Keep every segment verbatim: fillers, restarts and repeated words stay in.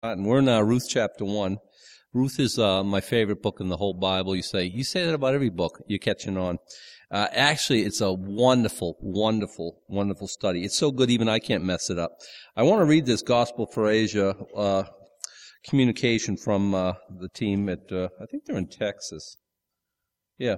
And we're in uh, Ruth chapter one. Ruth is uh, my favorite book in the whole Bible. You say you say that about every book. You're catching on. Uh, actually, it's a wonderful, wonderful, wonderful study. It's so good even I can't mess it up. I want to read this Gospel for Asia uh, communication from uh, the team at, uh, I think they're in Texas. Yeah.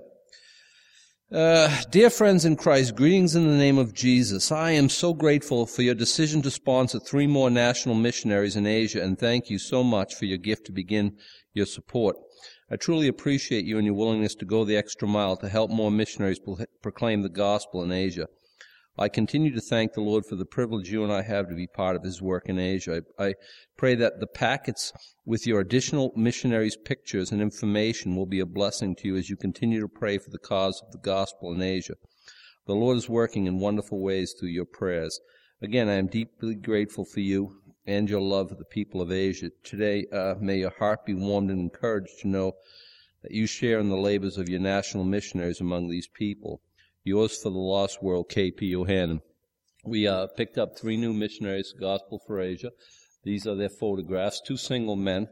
Uh, dear friends in Christ, greetings in the name of Jesus. I am so grateful for your decision to sponsor three more national missionaries in Asia, and thank you so much for your gift to begin your support. I truly appreciate you and your willingness to go the extra mile to help more missionaries proclaim the gospel in Asia. I continue to thank the Lord for the privilege you and I have to be part of His work in Asia. I, I pray that the packets with your additional missionaries' pictures and information will be a blessing to you as you continue to pray for the cause of the gospel in Asia. The Lord is working in wonderful ways through your prayers. Again, I am deeply grateful for you and your love for the people of Asia. Today, uh, may your heart be warmed and encouraged to know that you share in the labors of your national missionaries among these people. Yours for the lost world, K P Yohannan. We uh, picked up three new missionaries, Gospel for Asia. These are their photographs, two single men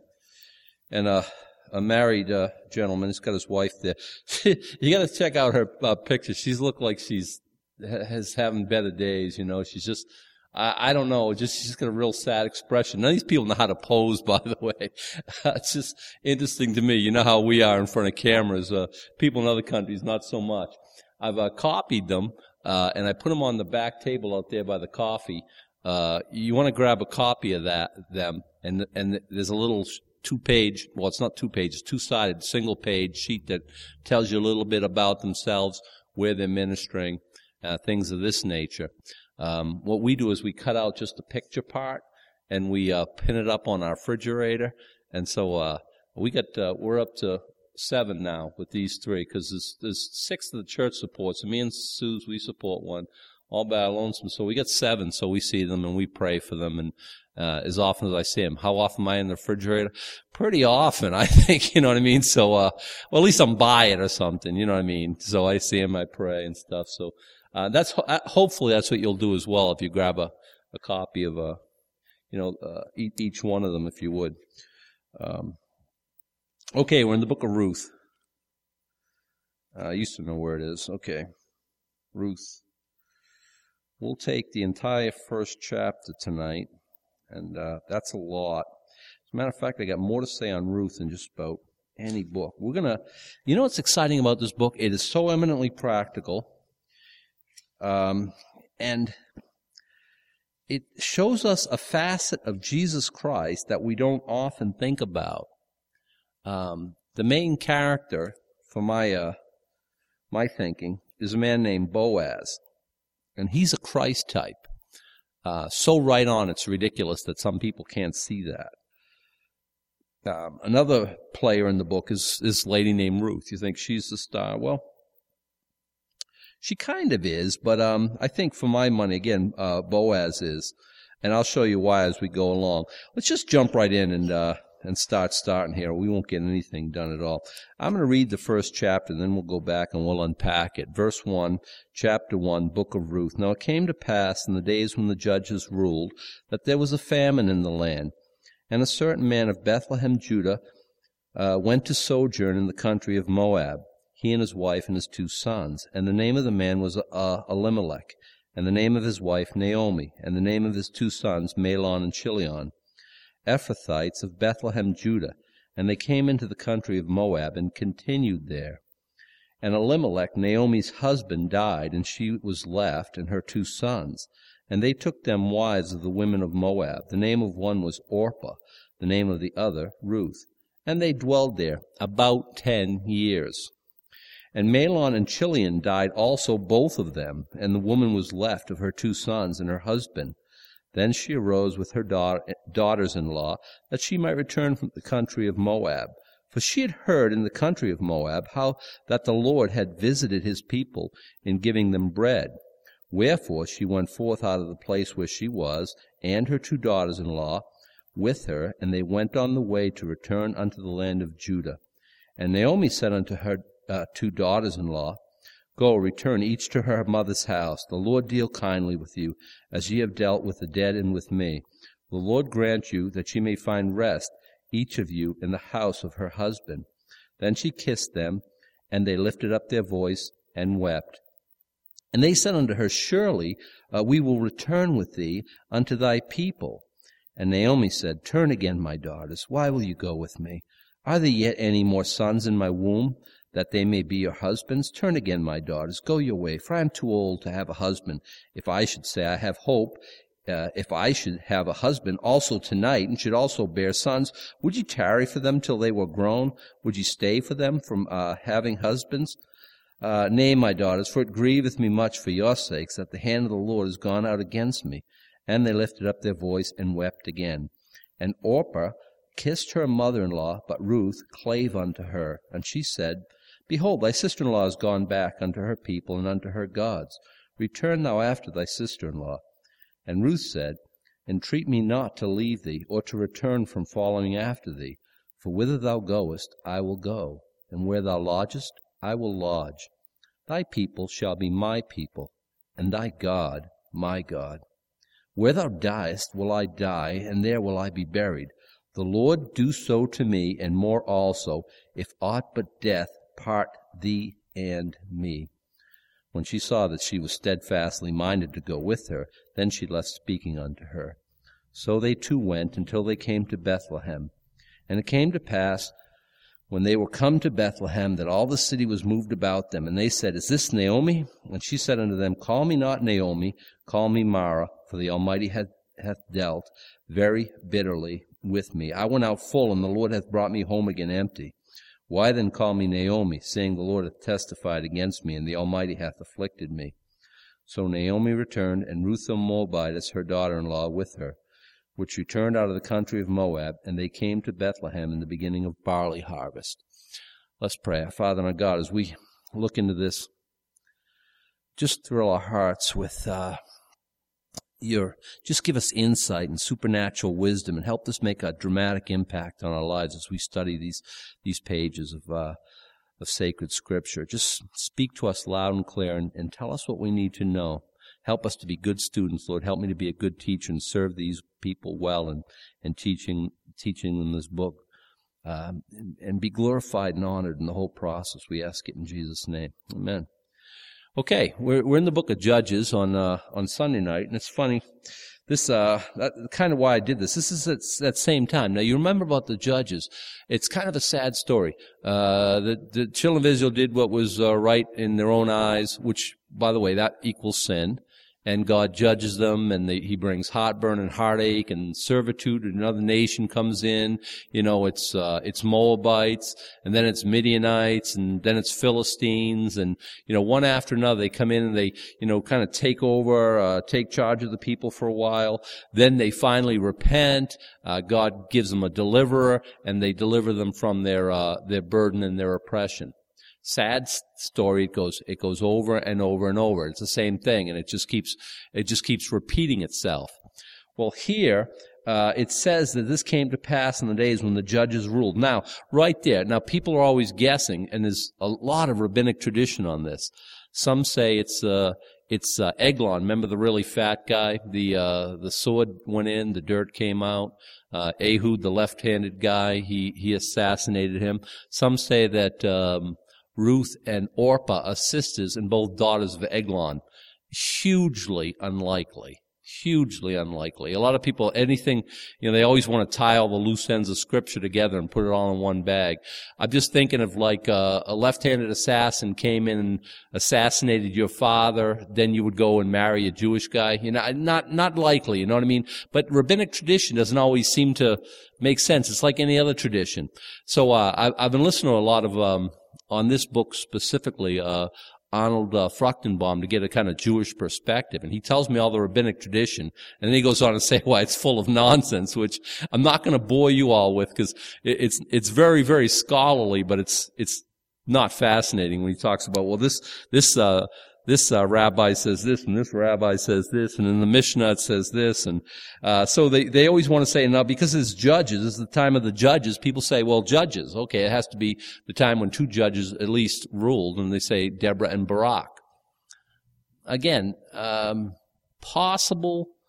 and a, a married uh, gentleman. He's got his wife there. You got to check out her uh, picture. She's looked like she's has having better days, you know. She's just, I, I don't know, just she's got a real sad expression. None of these people know how to pose, by the way. It's just interesting to me. You know how we are in front of cameras. Uh, people in other countries, not so much. I've uh, copied them, uh, and I put them on the back table out there by the coffee. Uh, you want to grab a copy of that, them, and and there's a little two-page, well, it's not two-page, it's two-sided, single-page sheet that tells you a little bit about themselves, where they're ministering, uh, things of this nature. Um, what we do is we cut out just the picture part, and we uh, pin it up on our refrigerator, and so uh, we got uh, we're up to seven now with these three, because there's, there's six of the church supports, and me and Suze, we support one, all by our lonesome, so we got seven, so we see them and we pray for them, and uh, as often as I see them. How often am I in the refrigerator? Pretty often, I think, you know what I mean? So, uh, well, at least I'm by it or something, you know what I mean? So I see them, I pray and stuff, so uh, that's, ho- hopefully that's what you'll do as well if you grab a, a copy of, a, you know, uh, each, each one of them if you would. Um, Okay, we're in the book of Ruth. Uh, I used to know where it is. Okay, Ruth. We'll take the entire first chapter tonight, and uh, that's a lot. As a matter of fact, I got more to say on Ruth than just about any book. We're going to, you know what's exciting about this book? It is so eminently practical, um, and it shows us a facet of Jesus Christ that we don't often think about. Um, the main character, for my uh, my thinking, is a man named Boaz, and he's a Christ type. Uh, so right on, it's ridiculous that some people can't see that. Um, another player in the book is this lady named Ruth. You think she's the star? Well, she kind of is, but um, I think for my money, again, uh, Boaz is, and I'll show you why as we go along. Let's just jump right in and uh, and start starting here. We won't get anything done at all. I'm going to read the first chapter, and then we'll go back and we'll unpack it. Verse one, chapter one, book of Ruth. Now it came to pass in the days when the judges ruled that there was a famine in the land, and a certain man of Bethlehem, Judah, uh, went to sojourn in the country of Moab, he and his wife and his two sons. And the name of the man was uh, Elimelech, and the name of his wife Naomi, and the name of his two sons Mahlon and Chilion, Ephrathites of Bethlehem, Judah, and they came into the country of Moab and continued there. And Elimelech, Naomi's husband, died, and she was left, and her two sons. And they took them wives of the women of Moab. The name of one was Orpah, the name of the other Ruth. And they dwelled there about ten years. And Mahlon and Chilion died also, both of them, and the woman was left of her two sons and her husband. Then she arose with her daughters-in-law, that she might return from the country of Moab. For she had heard in the country of Moab how that the Lord had visited his people in giving them bread. Wherefore she went forth out of the place where she was, and her two daughters-in-law with her, and they went on the way to return unto the land of Judah. And Naomi said unto her uh, two daughters-in-law, Go, return each to her mother's house. The Lord deal kindly with you, as ye have dealt with the dead and with me. The Lord grant you that ye may find rest, each of you, in the house of her husband. Then she kissed them, and they lifted up their voice and wept. And they said unto her, Surely uh, we will return with thee unto thy people. And Naomi said, Turn again, my daughters. Why will you go with me? Are there yet any more sons in my womb, that they may be your husbands? Turn again, my daughters. Go your way, for I am too old to have a husband. If I should say, I have hope, uh, if I should have a husband also tonight, and should also bear sons, would ye tarry for them till they were grown? Would ye stay for them from uh, having husbands? Uh, nay, my daughters, for it grieveth me much for your sakes, that the hand of the Lord is gone out against me. And they lifted up their voice and wept again. And Orpah kissed her mother-in-law, but Ruth clave unto her. And she said, Behold, thy sister-in-law is gone back unto her people and unto her gods. Return thou after thy sister-in-law. And Ruth said, Entreat me not to leave thee, or to return from following after thee. For whither thou goest, I will go, and where thou lodgest, I will lodge. Thy people shall be my people, and thy God my God. Where thou diest will I die, and there will I be buried. The Lord do so to me, and more also, if aught but death part thee and me. When she saw that she was steadfastly minded to go with her, then she left speaking unto her. So they two went until they came to Bethlehem. And it came to pass, when they were come to Bethlehem, that all the city was moved about them. And they said, Is this Naomi? And she said unto them, Call me not Naomi, call me Mara, for the Almighty hath, hath dealt very bitterly with me. I went out full, and the Lord hath brought me home again empty. Why then call me Naomi, saying, The Lord hath testified against me, and the Almighty hath afflicted me? So Naomi returned, and Ruth the Moabitess, her daughter-in-law, with her, which returned out of the country of Moab, and they came to Bethlehem in the beginning of barley harvest. Let's pray. Our Father and our God, as we look into this, just thrill our hearts with uh, your, just give us insight and supernatural wisdom, and help us make a dramatic impact on our lives as we study these these pages of uh, of sacred Scripture. Just speak to us loud and clear, and, and tell us what we need to know. Help us to be good students, Lord. Help me to be a good teacher and serve these people well and, and teaching teaching them this book. Um, and, and be glorified and honored in the whole process. We ask it in Jesus' name. Amen. Okay, we're we're in the book of Judges on uh, on Sunday night, and it's funny. This uh, that, kind of why I did this. This is at that same time. Now you remember about the Judges. It's kind of a sad story. Uh, the the children of Israel did what was uh, right in their own eyes, which, by the way, that equals sin. And God judges them, and they, He brings heartburn and heartache and servitude. And another nation comes in. You know, it's uh, it's Moabites, and then it's Midianites, and then it's Philistines, and you know, one after another, they come in and they, you know, kind of take over, uh, take charge of the people for a while. Then they finally repent. Uh, God gives them a deliverer, and they deliver them from their uh, their burden and their oppression. Sad story. It goes, it goes over and over and over. It's the same thing, and it just keeps, it just keeps repeating itself. Well, here, uh, it says that this came to pass in the days when the judges ruled. Now, right there, now people are always guessing, and there's a lot of rabbinic tradition on this. Some say it's, uh, it's, uh, Eglon. Remember the really fat guy? The, uh, the sword went in, the dirt came out. Uh, Ehud, the left-handed guy, he, he assassinated him. Some say that, um, Ruth and Orpah are sisters and both daughters of Eglon. Hugely unlikely. Hugely unlikely. A lot of people, anything, you know, they always want to tie all the loose ends of Scripture together and put it all in one bag. I'm just thinking of like uh, a left-handed assassin came in and assassinated your father, then you would go and marry a Jewish guy. You know, not not likely, you know what I mean? But rabbinic tradition doesn't always seem to make sense. It's like any other tradition. So uh, I, I've been listening to a lot of, um, on this book specifically, uh, Arnold uh, Fruchtenbaum, to get a kind of Jewish perspective. And he tells me all the rabbinic tradition, and then he goes on to say why it's full of nonsense, which I'm not going to bore you all with, because it's it's very, very scholarly, but it's it's not fascinating when he talks about, well, this this uh this uh, rabbi says this, and this rabbi says this, and in the Mishnah it says this, and uh so they they always want to say, now because it's judges, it's the time of the judges, people say, well, judges, okay, it has to be the time when two judges at least ruled, and they say Deborah and Barak. Again, um possible,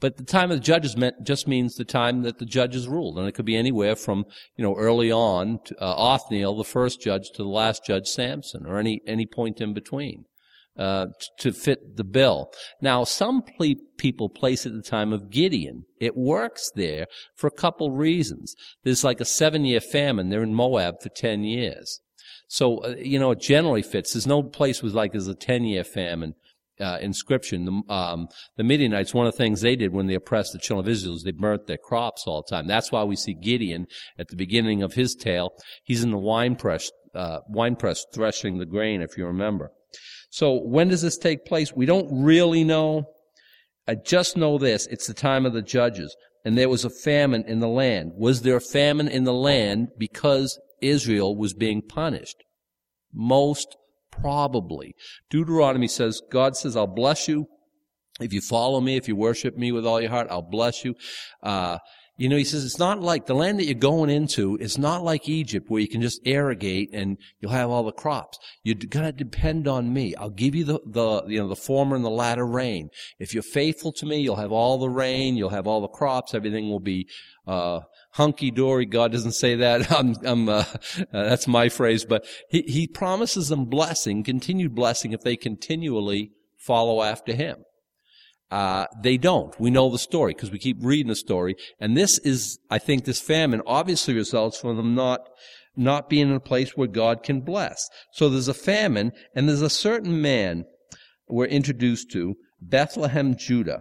But the time of the judges meant, just means the time that the judges ruled. And it could be anywhere from, you know, early on, to, uh, Othniel, the first judge, to the last judge, Samson, or any, any point in between, uh, to fit the bill. Now, some ple- people place it at the time of Gideon. It works there for a couple reasons. There's like a seven-year famine. They're in Moab for ten years. So, uh, you know, it generally fits. There's no place with like there's a ten-year famine. Uh, inscription. The, um, the Midianites, one of the things they did when they oppressed the children of Israel is they burnt their crops all the time. That's why we see Gideon at the beginning of his tale. He's in the wine press, uh, wine press threshing the grain, if you remember. So when does this take place? We don't really know. I just know this. It's the time of the judges. And there was a famine in the land. Was there a famine in the land because Israel was being punished? Most probably. Deuteronomy says, God says, I'll bless you. If you follow me, if you worship me with all your heart, I'll bless you. Uh, you know, he says, it's not like, the land that you're going into is not like Egypt where you can just irrigate and you'll have all the crops. You're gonna depend on me. I'll give you the, the, you know, the former and the latter rain. If you're faithful to me, you'll have all the rain, you'll have all the crops, everything will be, uh, hunky-dory. God doesn't say that. I'm, I'm, uh, uh, that's my phrase, but he, he promises them blessing, continued blessing if they continually follow after him. Uh, they don't. We know the story because we keep reading the story. And this is, I think this famine obviously results from them not, not being in a place where God can bless. So there's a famine and there's a certain man we're introduced to, Bethlehem, Judah.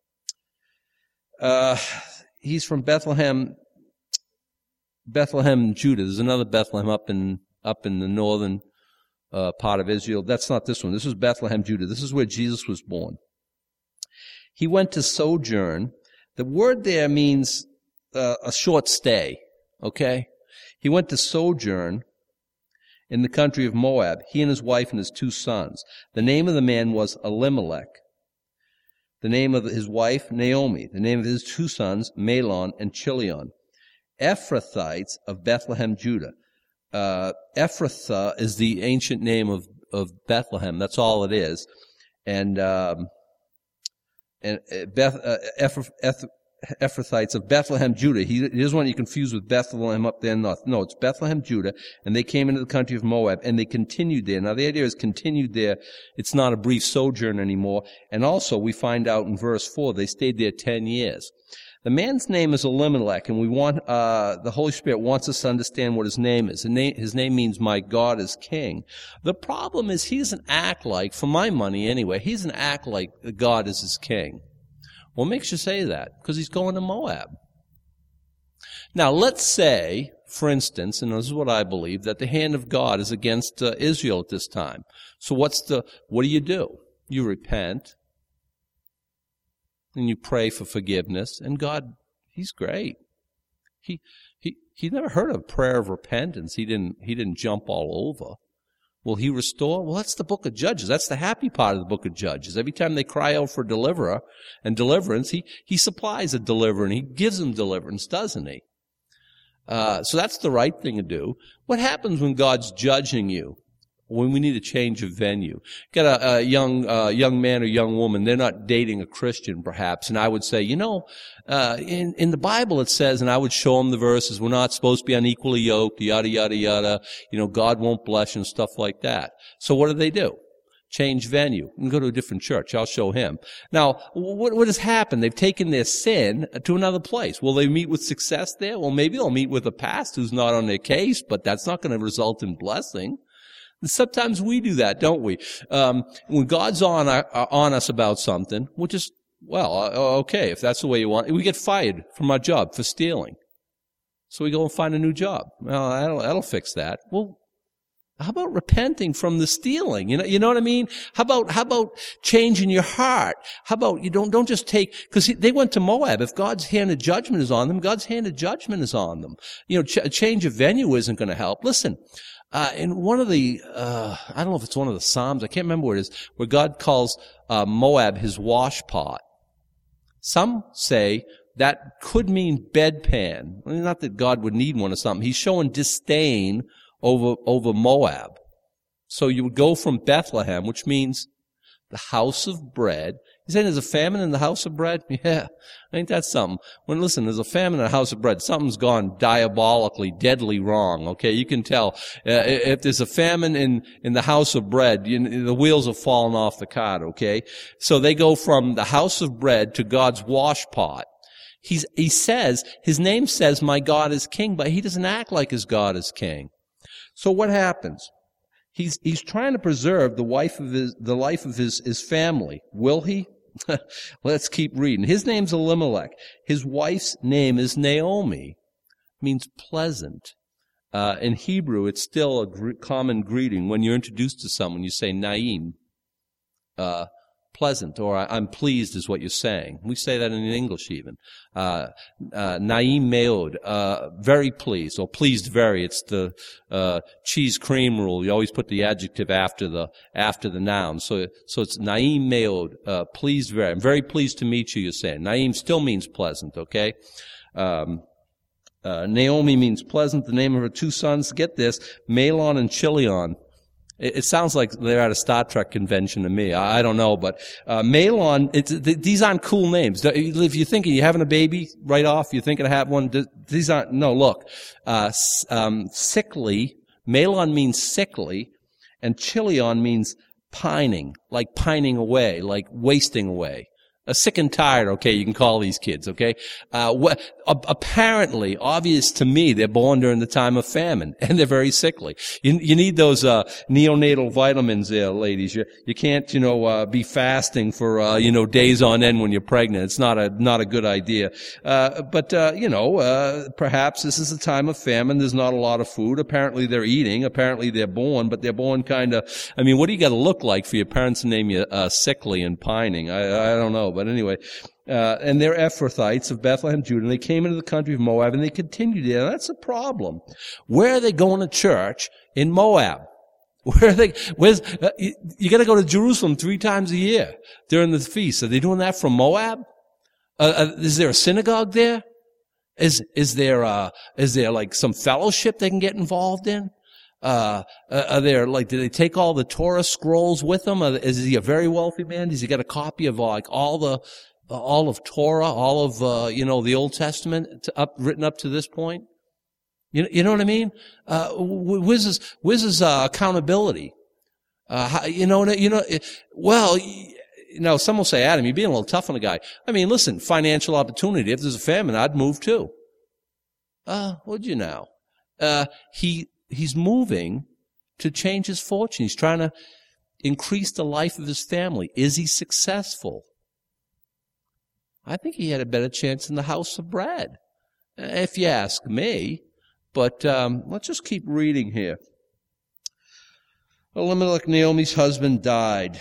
Uh, he's from Bethlehem, Bethlehem, Judah. There's another Bethlehem up in, up in the northern, uh, part of Israel. That's not this one. This is Bethlehem, Judah. This is where Jesus was born. He went to sojourn. The word there means uh, a short stay, okay? He went to sojourn in the country of Moab, he and his wife and his two sons. The name of the man was Elimelech. The name of his wife, Naomi. The name of his two sons, Mahlon and Chilion. Ephrathites of Bethlehem, Judah. Uh, Ephrathah is the ancient name of, of Bethlehem. That's all it is. And... Um, And Beth, uh, Eph- Eph- Ephrathites of Bethlehem, Judah. He, he doesn't want you confused with Bethlehem up there north. No, it's Bethlehem, Judah. And they came into the country of Moab, and they continued there. Now, the idea is continued there. It's not a brief sojourn anymore. And also, we find out in verse four, they stayed there ten years. The man's name is Elimelech, and we want, uh, the Holy Spirit wants us to understand what his name is. His name, his name means my God is king. The problem is he doesn't act like, for my money anyway, he doesn't act like God is his king. What makes you say that? Because he's going to Moab. Now, let's say, for instance, and this is what I believe, that the hand of God is against uh, Israel at this time. So what's the, what do you do? You repent. And you pray for forgiveness, and God, he's great. He, he, he never heard of prayer of repentance. He didn't, he didn't jump all over. Will he restore? Well, that's the book of Judges. That's the happy part of the book of Judges. Every time they cry out for deliverer and deliverance, he, he supplies a deliverer and he gives them deliverance, doesn't he? Uh, so that's the right thing to do. What happens when God's judging you? When we need a change of venue. Got a, a young, uh, young man or young woman, they're not dating a Christian perhaps, and I would say, you know, uh, in, in the Bible it says, and I would show them the verses, we're not supposed to be unequally yoked, yada, yada, yada, you know, God won't bless you and stuff like that. So what do they do? Change venue and go to a different church. I'll show him. Now, what, what has happened? They've taken their sin to another place. Will they meet with success there? Well, maybe they'll meet with a pastor who's not on their case, but that's not going to result in blessing. And sometimes we do that, don't we? Um, when God's on our, on us about something, we'll just, well, uh, okay, if that's the way you want, we get fired from our job for stealing. So we go and find a new job. Well, that'll, that'll fix that. Well, how about repenting from the stealing? You know, you know what I mean? How about, how about changing your heart? How about you don't, don't just take, cause they went to Moab. If God's hand of judgment is on them, God's hand of judgment is on them. You know, ch- a change of venue isn't going to help. Listen, uh, in one of the, uh, I don't know if it's one of the Psalms, I can't remember what it is, where God calls, uh, Moab his wash pot. Some say that could mean bedpan. I mean, not that God would need one or something. He's showing disdain over, over Moab. So you would go from Bethlehem, which means the house of bread. You saying there's a famine in the house of bread? Yeah. Ain't that something? When, listen, there's a famine in the house of bread. Something's gone diabolically, deadly wrong, okay? You can tell. Uh, if there's a famine in, in the house of bread, you, the wheels have fallen off the cart, okay? So they go from the house of bread to God's wash pot. He's, he says, his name says, my God is king, but he doesn't act like his God is king. So what happens? He's, he's trying to preserve the wife of his, the life of his, his family. Will he? Let's keep reading. His name's Elimelech. His wife's name is Naomi. Means pleasant. Uh, in Hebrew, it's still a gr- common greeting. When you're introduced to someone, you say Naim. Uh, pleasant, or I'm pleased is what you're saying. We say that in English even. Uh, uh, Naim meod, uh, very pleased, or pleased very. It's the, uh, cheese cream rule. You always put the adjective after the, after the noun. So, so it's Naim meod, uh, pleased very. I'm very pleased to meet you, you're saying. Naim still means pleasant, okay? Um, uh, Naomi means pleasant. The name of her two sons, get this, Mahlon and Chilion. It sounds like they're at a Star Trek convention to me. I don't know, but uh, Mahlon, it's, th- these aren't cool names. If you're thinking you're having a baby right off, you're thinking of having one, these aren't, no, look. Uh, um, sickly, Mahlon means sickly, and Chilion means pining, like pining away, like wasting away. A sick and tired, okay, you can call these kids, okay? Uh, wh- apparently, obvious to me, they're born during the time of famine, and they're very sickly. You, you need those, uh, neonatal vitamins there, ladies. You, you can't, you know, uh, be fasting for, uh, you know, days on end when you're pregnant. It's not a, not a good idea. Uh, but, uh, you know, uh, perhaps this is a time of famine. There's not a lot of food. Apparently they're eating. Apparently they're born, but they're born kind of, I mean, what do you gotta look like for your parents to name you, uh, sickly and pining? I, I don't know. But anyway, uh, and they're Ephrathites of Bethlehem, Judah, and they came into the country of Moab, and they continued there. That's a problem. Where are they going to church in Moab? Where are they? Where's uh, you, you got to go to Jerusalem three times a year during the feast. Are they doing that from Moab? Uh, uh, is there a synagogue there? Is is there uh is there like some fellowship they can get involved in? Uh, are there, like, do they take all the Torah scrolls with them? Is he a very wealthy man? Does he got a copy of, like, all the, all of Torah, all of, uh, you know, the Old Testament to up, written up to this point? You, you know what I mean? Uh, where's his, where's his, uh, accountability? Uh, how, you know, you know, well, you know, some will say, Adam, you're being a little tough on the guy. I mean, listen, financial opportunity. If there's a famine, I'd move too. Uh, would you now? Uh, he, He's moving to change his fortune. He's trying to increase the life of his family. Is he successful? I think he had a better chance in the house of bread, if you ask me. But um, let's just keep reading here. Elimelech, Naomi's husband, died.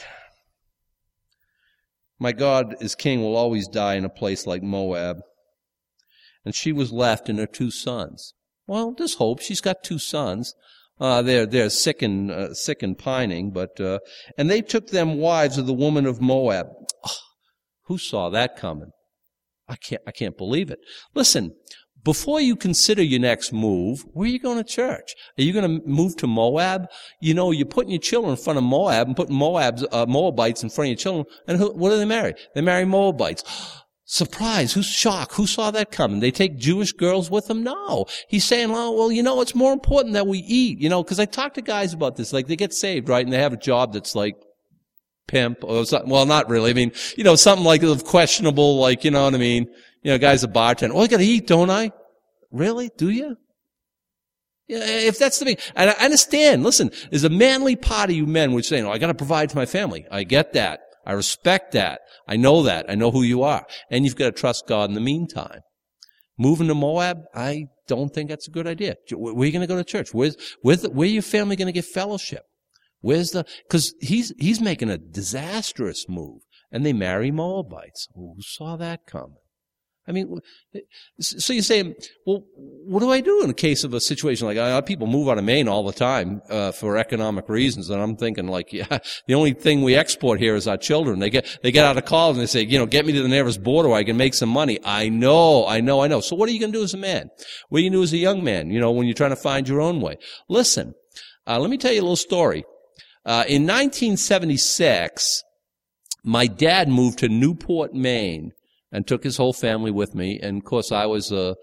My God is king will always die in a place like Moab. And she was left and her two sons. Well, there's hope. She's got two sons. Uh, they're, they're sick and, uh, sick and pining, but, uh, and they took them wives of the woman of Moab. Oh, who saw that coming? I can't, I can't believe it. Listen, before you consider your next move, where are you going to church? Are you going to move to Moab? You know, you're putting your children in front of Moab and putting Moab's, uh, Moabites in front of your children. And who, what do they marry? They marry Moabites. Surprise. Who's shocked? Who saw that coming? They take Jewish girls with them? No. He's saying, well, well, you know, it's more important that we eat, you know, because I talk to guys about this. Like, they get saved, right? And they have a job that's like pimp or something. Well, not really. I mean, you know, something like of questionable, like, you know what I mean? You know, guy's a bartender. Oh, I got to eat, don't I? Really? Do you? Yeah, if that's the thing. And I understand. Listen, there's a manly part of you men which say, no, I got to provide for my family. I get that. I respect that. I know that. I know who you are. And you've got to trust God in the meantime. Moving to Moab, I don't think that's a good idea. Where are you going to go to church? Where's, where's the, where are your family going to get fellowship? Where's the, cause he's, he's making a disastrous move. And they marry Moabites. Who saw that coming? I mean, so you say, well, what do I do in a case of a situation like uh, people move out of Maine all the time uh, for economic reasons? And I'm thinking, like, yeah, the only thing we export here is our children. They get they get out of college and they say, you know, get me to the nearest border where I can make some money. I know, I know, I know. So what are you going to do as a man? What are you going to do as a young man? You know, when you're trying to find your own way. Listen, uh, let me tell you a little story. Uh, in nineteen seventy-six. my dad moved to Newport, Maine, and took his whole family with me. And of course, I was uh,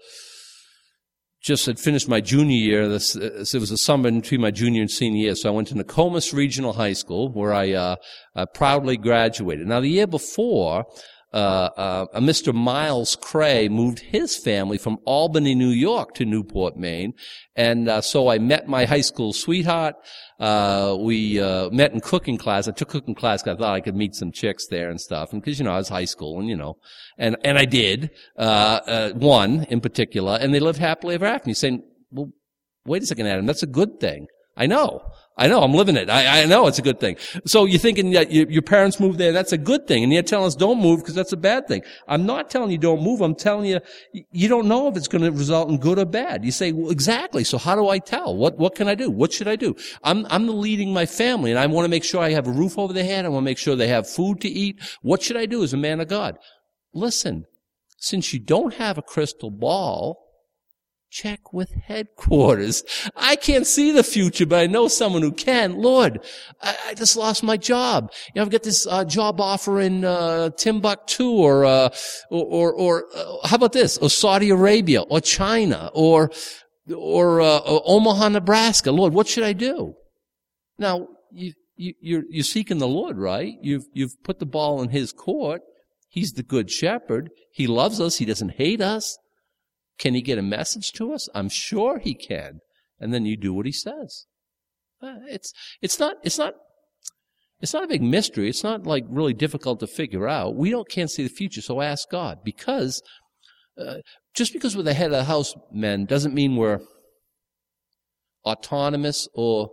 just had finished my junior year. This, it was a summer between my junior and senior year, so I went to Nokomis Regional High School, where I uh, uh, proudly graduated. Now, the year before, uh, uh, a Mister Miles Cray moved his family from Albany, New York, to Newport, Maine, and uh, so I met my high school sweetheart. Uh, we, uh, met in cooking class. I took cooking class because I thought I could meet some chicks there and stuff. And cause, you know, I was high school and, you know, and, and I did, uh, uh, one in particular, and they lived happily ever after. And you're saying, well, wait a second, Adam, that's a good thing. I know. I know. I'm living it. I, I know it's a good thing. So you're thinking that you, your parents moved there. That's a good thing. And you're telling us don't move because that's a bad thing. I'm not telling you don't move. I'm telling you, you don't know if it's going to result in good or bad. You say, well, exactly. So how do I tell? What, what can I do? What should I do? I'm, I'm leading my family and I want to make sure I have a roof over their head. I want to make sure they have food to eat. What should I do as a man of God? Listen, since you don't have a crystal ball, check with headquarters. I can't see the future, but I know someone who can. Lord, I, I just lost my job. You know, I've got this uh, job offer in uh, Timbuktu, or uh, or or, or uh, how about this? Or Saudi Arabia, or China, or or, uh, or Omaha, Nebraska. Lord, what should I do? Now, you, you you're you're seeking the Lord, right? You've you've put the ball in His court. He's the good shepherd. He loves us. He doesn't hate us. Can He get a message to us? I'm sure He can. And then you do what He says. Uh, it's, it's not, it's not, it's not a big mystery. It's not like really difficult to figure out. We don't, can't see the future, so ask God. Because, uh, just because we're the head of the house, men, doesn't mean we're autonomous or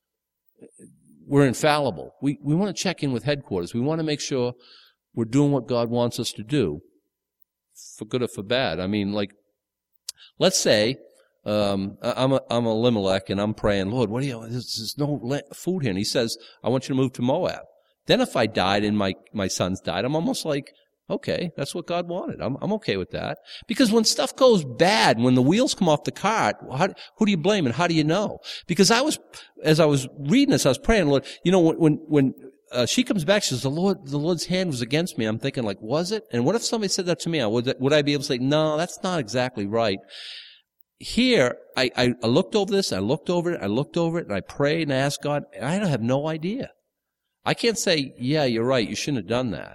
we're infallible. We, we want to check in with headquarters. We want to make sure we're doing what God wants us to do, for good or for bad. I mean, like, let's say um, I'm a, I'm Elimelech and I'm praying, Lord, what do you? There's, there's no food here. And He says, I want you to move to Moab. Then if I died and my my sons died, I'm almost like, okay, that's what God wanted. I'm I'm okay with that. Because when stuff goes bad, when the wheels come off the cart, how, who do you blame and how do you know? Because I was, as I was reading this, I was praying, Lord, you know, when when when Uh, she comes back, she says, the Lord, the Lord's hand was against me. I'm thinking, like, was it? And what if somebody said that to me? I would, would I be able to say, no, that's not exactly right? Here, I, I, I looked over this, I looked over it, I looked over it, and I prayed and I asked God, and I have no idea. I can't say, yeah, you're right, you shouldn't have done that.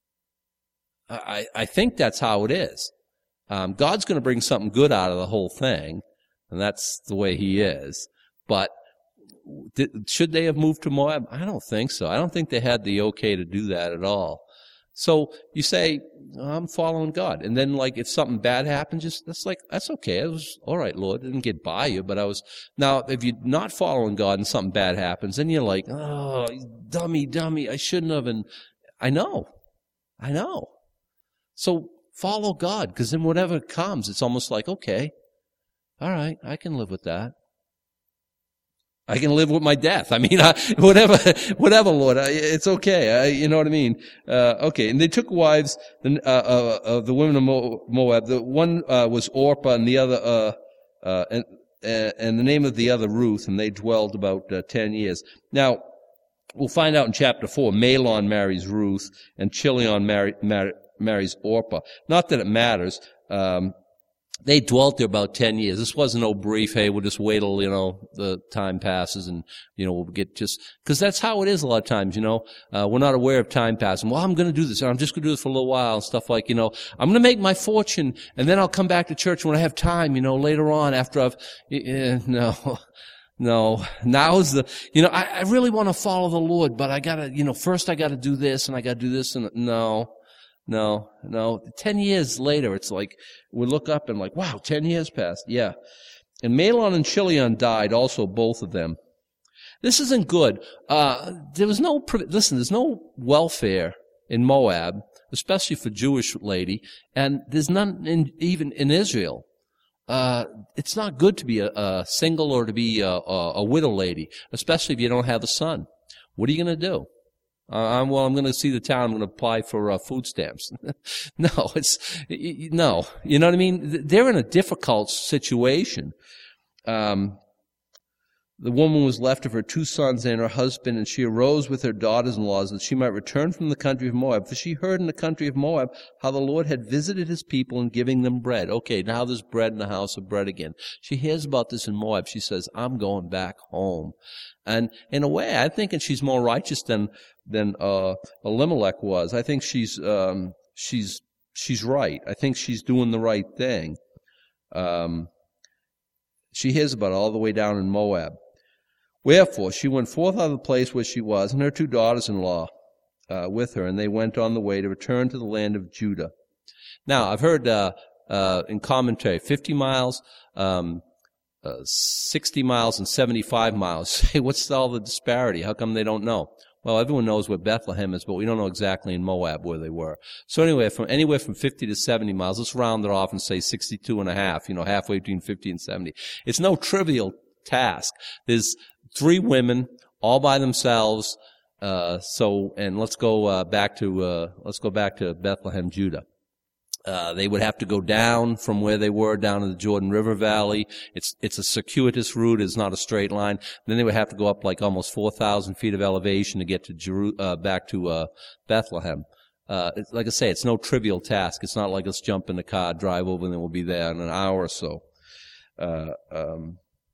I, I think that's how it is. Um, God's going to bring something good out of the whole thing, and that's the way He is. But Did, should they have moved to Moab? I don't think so. I don't think they had the okay to do that at all. So you say, I'm following God. And then, like, if something bad happens, just, that's like, that's okay. It was, all right, Lord. It didn't get by you, but I was, now, if you're not following God and something bad happens, then you're like, oh, dummy, dummy, I shouldn't have. And I know. I know. So follow God, because then whatever comes, it's almost like, okay, all right, I can live with that. I can live with my death. I mean, I, whatever, whatever, Lord, I, it's okay. I, you know what I mean? Uh, okay. And they took wives, the, uh, uh, of the women of Moab. The one, uh, was Orpah and the other, uh, uh, and, uh, and the name of the other Ruth, and they dwelled about, uh, ten years. Now, we'll find out in chapter four, Mahlon marries Ruth and Chilion marry, marry, marries Orpah. Not that it matters. Um, They dwelt there about ten years. This wasn't no brief, hey, we'll just wait till, you know, the time passes and, you know, we'll get just, because that's how it is a lot of times, you know. Uh, we're not aware of time passing. Well, I'm going to do this, or I'm just going to do this for a little while and stuff like, you know, I'm going to make my fortune and then I'll come back to church when I have time, you know, later on after I've, eh, no. No, now's the, you know, I, I really want to follow the Lord, but I gotta, you know, first I gotta do this and I gotta do this and, no. No, no. Ten years later, it's like, we look up and like, wow, ten years passed. Yeah. And Mahlon and Chilion died also, both of them. This isn't good. Uh, there was no, listen, there's no welfare in Moab, especially for Jewish lady, and there's none in, even in Israel. Uh, it's not good to be a, a single or to be a, a, a widow lady, especially if you don't have a son. What are you going to do? Uh, I'm, well, I'm going to see the town. I'm going to apply for uh, food stamps. no, it's no. You know what I mean? They're in a difficult situation. Um, The woman was left of her two sons and her husband, and she arose with her daughters-in-law that she might return from the country of Moab. For she heard in the country of Moab how the Lord had visited his people in giving them bread. Okay, now there's bread in the house of bread again. She hears about this in Moab. She says, I'm going back home. And in a way, I'm thinking she's more righteous than than uh, Elimelech was. I think she's um, she's she's right. I think she's doing the right thing. Um, she hears about it all the way down in Moab. Wherefore she went forth out of the place where she was, and her two daughters-in-law uh, with her, and they went on the way to return to the land of Judah. Now, I've heard uh, uh, in commentary, fifty miles, um, uh, sixty miles, and seventy-five miles. Hey, what's all the disparity? How come they don't know? Well, everyone knows where Bethlehem is, but we don't know exactly in Moab where they were. So anyway, from anywhere from fifty to seventy miles, let's round it off and say sixty-two and a half, you know, halfway between fifty and seventy. It's no trivial task. There's three women all by themselves. Uh, so, and let's go uh, back to uh, let's go back to Bethlehem, Judah. Uh, they would have to go down from where they were down in the Jordan River Valley. It's it's a circuitous route. It's not a straight line. Then they would have to go up like almost four thousand feet of elevation to get to Jeru- uh, back to uh, Bethlehem. Uh, it's, like I say, it's no trivial task. It's not like let's jump in the car, drive over, and then we'll be there in an hour or so. Uh, um,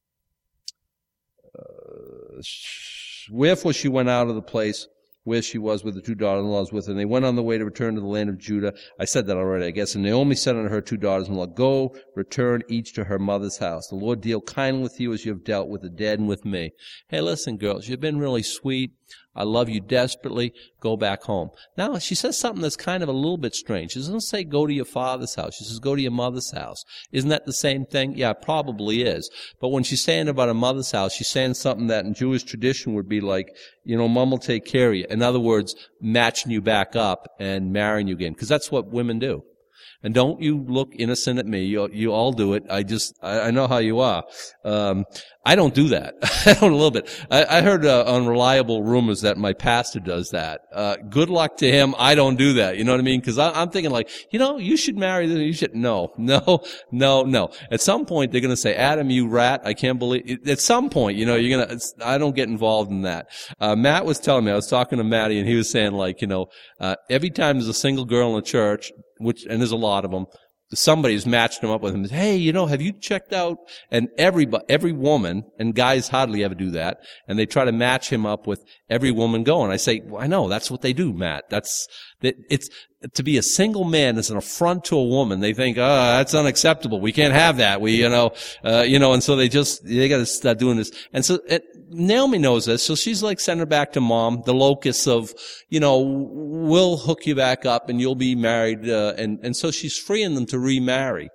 Uh, wherefore she went out of the place where she was with the two daughter-in-laws with her, and they went on the way to return to the land of Judah. I said that already, I guess. And Naomi said unto her two daughters-in-law, Go, return each to her mother's house. The Lord deal kindly with you as you have dealt with the dead and with me. Hey, listen, girls, you've been really sweet. I love you desperately. Go back home. Now, she says something that's kind of a little bit strange. She doesn't say go to your father's house. She says go to your mother's house. Isn't that the same thing? Yeah, it probably is. But when she's saying about a mother's house, she's saying something that in Jewish tradition would be like, you know, mom will take care of you. In other words, matching you back up and marrying you again. Because that's what women do. And don't you look innocent at me. You, you all do it. I just, I, I know how you are. Um, I don't do that. I don't a little bit. I, I heard uh, unreliable rumors that my pastor does that. Uh, good luck to him. I don't do that. You know what I mean? Because I'm thinking like, you know, you should marry them. You should. No, no, no, no. At some point, they're going to say, Adam, you rat. I can't believe it. At some point, you know, you're going to, I don't get involved in that. Uh, Matt was telling me, I was talking to Matty, and he was saying like, you know, uh, every time there's a single girl in the church, which, and there's a lot of them, somebody's matched them up with him. Hey, you know, have you checked out? And every, every woman, and guys hardly ever do that, and they try to match him up with every woman going. I say, well, I know, that's what they do, Matt. That's, that, it's, to be a single man is an affront to a woman. They think, oh, that's unacceptable. We can't have that. We, you know, uh, you know, and so they just, they gotta start doing this. And so, it, Naomi knows this, so she's like, send her back to mom, the locus of, you know, we'll hook you back up and you'll be married, uh, and, and so she's freeing them to remarry.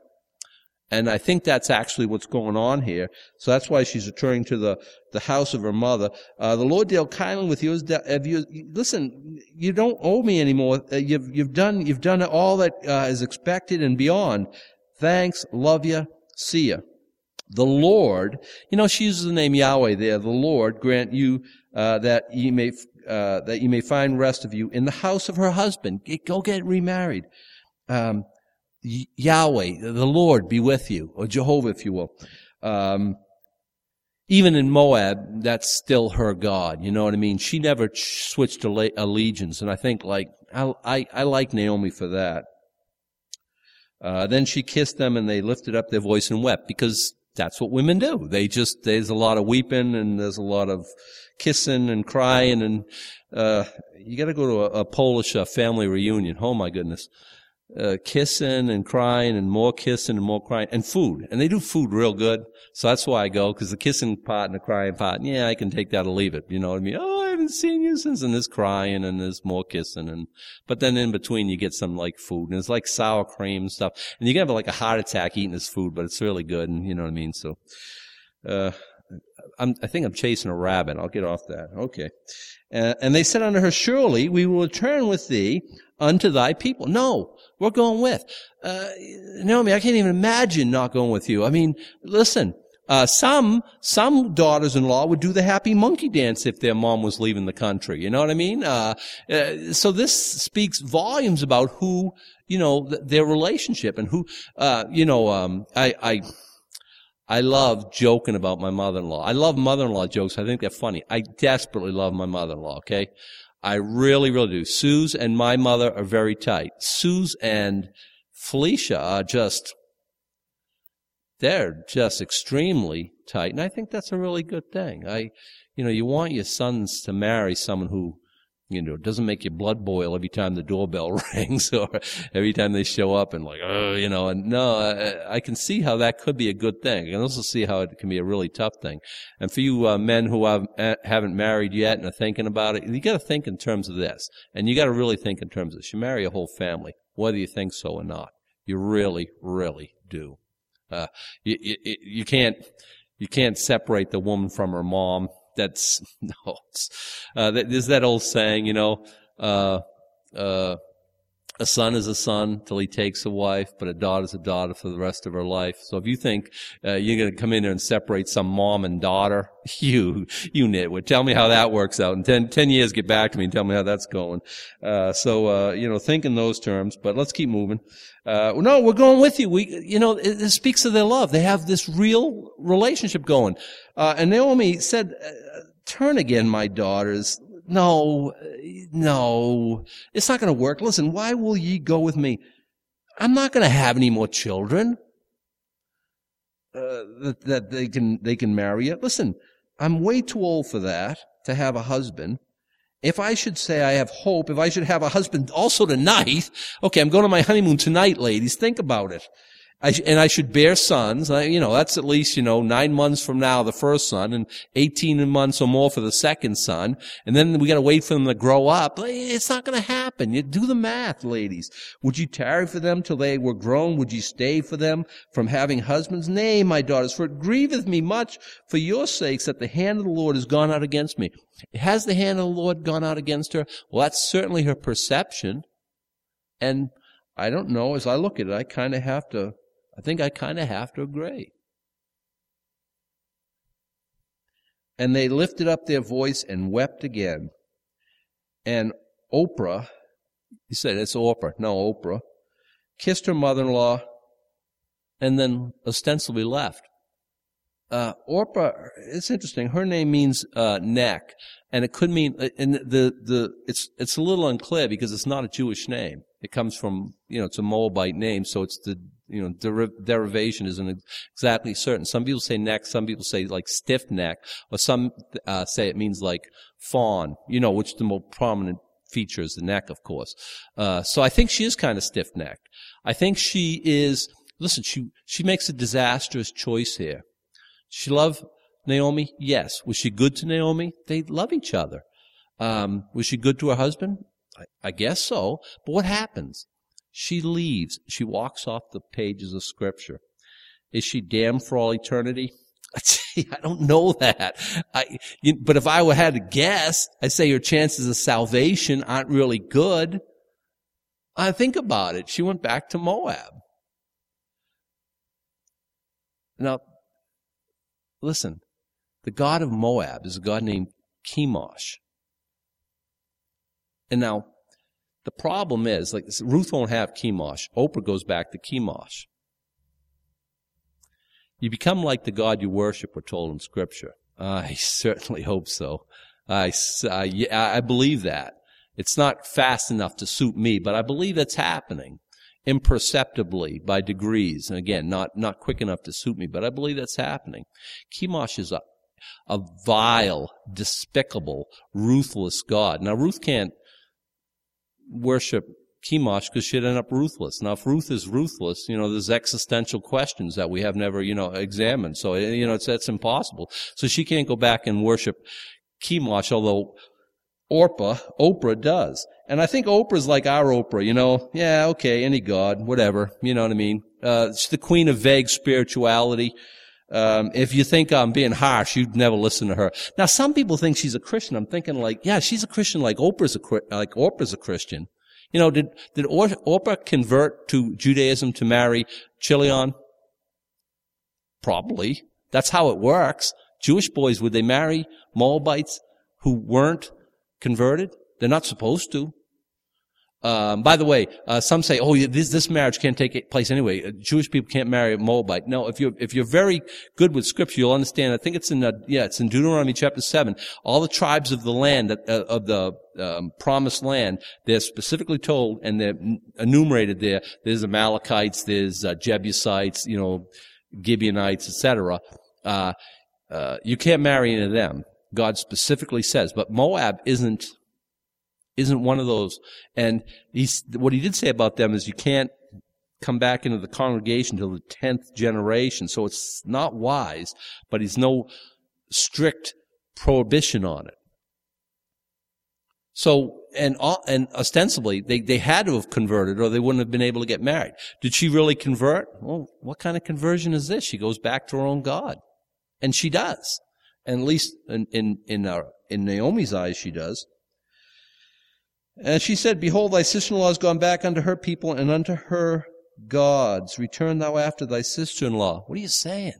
And I think that's actually what's going on here. So that's why she's returning to the, the house of her mother. Uh, the Lord deal kindly with you. Have you, listen, you don't owe me anymore. Uh, you've, you've done, you've done all that uh, is expected and beyond. Thanks, love you, see ya. The Lord, you know, she uses the name Yahweh there. The Lord grant you uh, that you may uh, that you may find rest of you in the house of her husband. Go get remarried. Um, Yahweh, the Lord, be with you, or Jehovah, if you will. Um, even in Moab, that's still her God. You know what I mean? She never switched allegiance, and I think like I I, I like Naomi for that. Uh, then she kissed them, and they lifted up their voice and wept, because that's what women do. They just, there's a lot of weeping and there's a lot of kissing and crying, and, uh, you gotta go to a, a Polish uh, family reunion. Oh my goodness. Uh, kissing and crying and more kissing and more crying and food. And they do food real good. So that's why I go, because the kissing part and the crying part, yeah, I can take that or leave it. You know what I mean? Oh, I haven't seen you since, and there's crying and there's more kissing, and, but then in between you get some like food, and it's like sour cream and stuff. And you can have like a heart attack eating this food, but it's really good, and you know what I mean? So, uh, I'm, I think I'm chasing a rabbit. I'll get off that. Okay. Uh, and they said unto her, surely we will return with thee unto thy people. No, we're going with. Uh, Naomi, I can't even imagine not going with you. I mean, listen, uh, some, some daughters-in-law would do the happy monkey dance if their mom was leaving the country. You know what I mean? Uh, uh so this speaks volumes about who, you know, th- their relationship and who, uh, you know, um, I, I, I love joking about my mother-in-law. I love mother-in-law jokes. I think they're funny. I desperately love my mother-in-law, okay? I really, really do. Suze and my mother are very tight. Suze and Felicia are just, they're just extremely tight. And I think that's a really good thing. I, you know, you want your sons to marry someone who, you know, doesn't make your blood boil every time the doorbell rings or every time they show up and like, oh, you know, and no, I, I can see how that could be a good thing. I can also see how it can be a really tough thing. And for you uh, men who have, uh, haven't married yet and are thinking about it, you got to think in terms of this. And you got to really think in terms of this. You marry a whole family, whether you think so or not. You really, really do. Uh, you, you, you can't, you can't separate the woman from her mom. That's, no, it's, uh, there's that old saying, you know, uh, uh, a son is a son till he takes a wife, but a daughter's a daughter for the rest of her life. So if you think, uh, you're going to come in there and separate some mom and daughter, you, you nitwit. Tell me how that works out. In ten, ten years, get back to me and tell me how that's going. Uh, so, uh, you know, think in those terms, but let's keep moving. Uh, no, we're going with you. We, you know, it, it speaks of their love. They have this real relationship going. Uh, and Naomi said, turn again, my daughters. No, no, it's not going to work. Listen, why will ye go with me? I'm not going to have any more children, uh, that, that they can, they can marry you. Listen, I'm way too old for that, to have a husband. If I should say I have hope, if I should have a husband also tonight, okay, I'm going on my honeymoon tonight, ladies. Think about it. I, and I should bear sons. I, you know, that's at least, you know, nine months from now, the first son, and eighteen months or more for the second son. And then we got to wait for them to grow up. It's not going to happen. You do the math, ladies. Would you tarry for them till they were grown? Would you stay for them from having husbands? Nay, my daughters, for it grieveth me much for your sakes that the hand of the Lord has gone out against me. Has the hand of the Lord gone out against her? Well, that's certainly her perception. And I don't know, as I look at it, I kind of have to, I think I kind of have to agree. And they lifted up their voice and wept again. And Oprah, he said, it's Oprah, no Oprah, kissed her mother-in-law and then ostensibly left. Uh, Orpah, it's interesting. Her name means, uh, neck. And it could mean, and the, the, it's, it's a little unclear because it's not a Jewish name. It comes from, you know, it's a Moabite name, so it's the, you know, deriv- derivation isn't exactly certain. Some people say neck, some people say like stiff neck, or some, uh, say it means like fawn, you know, which the most prominent feature is the neck, of course. Uh, so I think she is kind of stiff-necked. I think she is, listen, she, she makes a disastrous choice here. She loved Naomi? Yes. Was she good to Naomi? They love each other. Um, was she good to her husband? I, I guess so. But what happens? She leaves. She walks off the pages of Scripture. Is she damned for all eternity? I don't know that. I, you, but if I had to guess, I'd say her chances of salvation aren't really good. I think about it. She went back to Moab. Now, listen, the god of Moab is a god named Chemosh. And now, the problem is, like, Ruth won't have Chemosh. Oprah goes back to Chemosh. You become like the God you worship, we're told in Scripture. I certainly hope so. I, I, yeah, I believe that. It's not fast enough to suit me, but I believe that's happening imperceptibly by degrees. And again, not, not quick enough to suit me, but I believe that's happening. Chemosh is a, a vile, despicable, ruthless God. Now, Ruth can't worship Chemosh because she'd end up ruthless. Now, if Ruth is ruthless, you know, there's existential questions that we have never, you know, examined. So, you know, it's, that's impossible. So she can't go back and worship Chemosh, although Orpah, Oprah does. And I think Oprah's like our Oprah, you know, yeah, okay, any God, whatever, you know what I mean? Uh, it's the queen of vague spirituality. Um, if you think I'm being harsh, you'd never listen to her. Now, some people think she's a Christian. I'm thinking like, yeah, she's a Christian like Oprah's a, like Oprah's a Christian. You know, did, did Orpah convert to Judaism to marry Chilion? Probably. That's how it works. Jewish boys, would they marry Moabites who weren't converted? They're not supposed to. Um, by the way, uh, some say, "Oh, this this marriage can't take place anyway. Uh, Jewish people can't marry a Moabite." No, if you're if you're very good with Scripture, you'll understand. I think it's in uh, yeah, it's in Deuteronomy chapter seven. All the tribes of the land uh, of the um, promised land, they're specifically told, and they're enumerated there. There's Amalekites, there's uh, Jebusites, you know, Gibeonites, et cetera. Uh, uh, you can't marry any of them. God specifically says, but Moab isn't. Isn't one of those. And he's, what he did say about them is you can't come back into the congregation till the tenth generation. So it's not wise, but he's no strict prohibition on it. So, and and ostensibly, they, they had to have converted or they wouldn't have been able to get married. Did she really convert? Well, what kind of conversion is this? She goes back to her own God. And she does. And at least in, in, in, our, in Naomi's eyes, she does. And she said, "Behold, thy sister-in-law has gone back unto her people and unto her gods. Return thou after thy sister-in-law." What are you saying?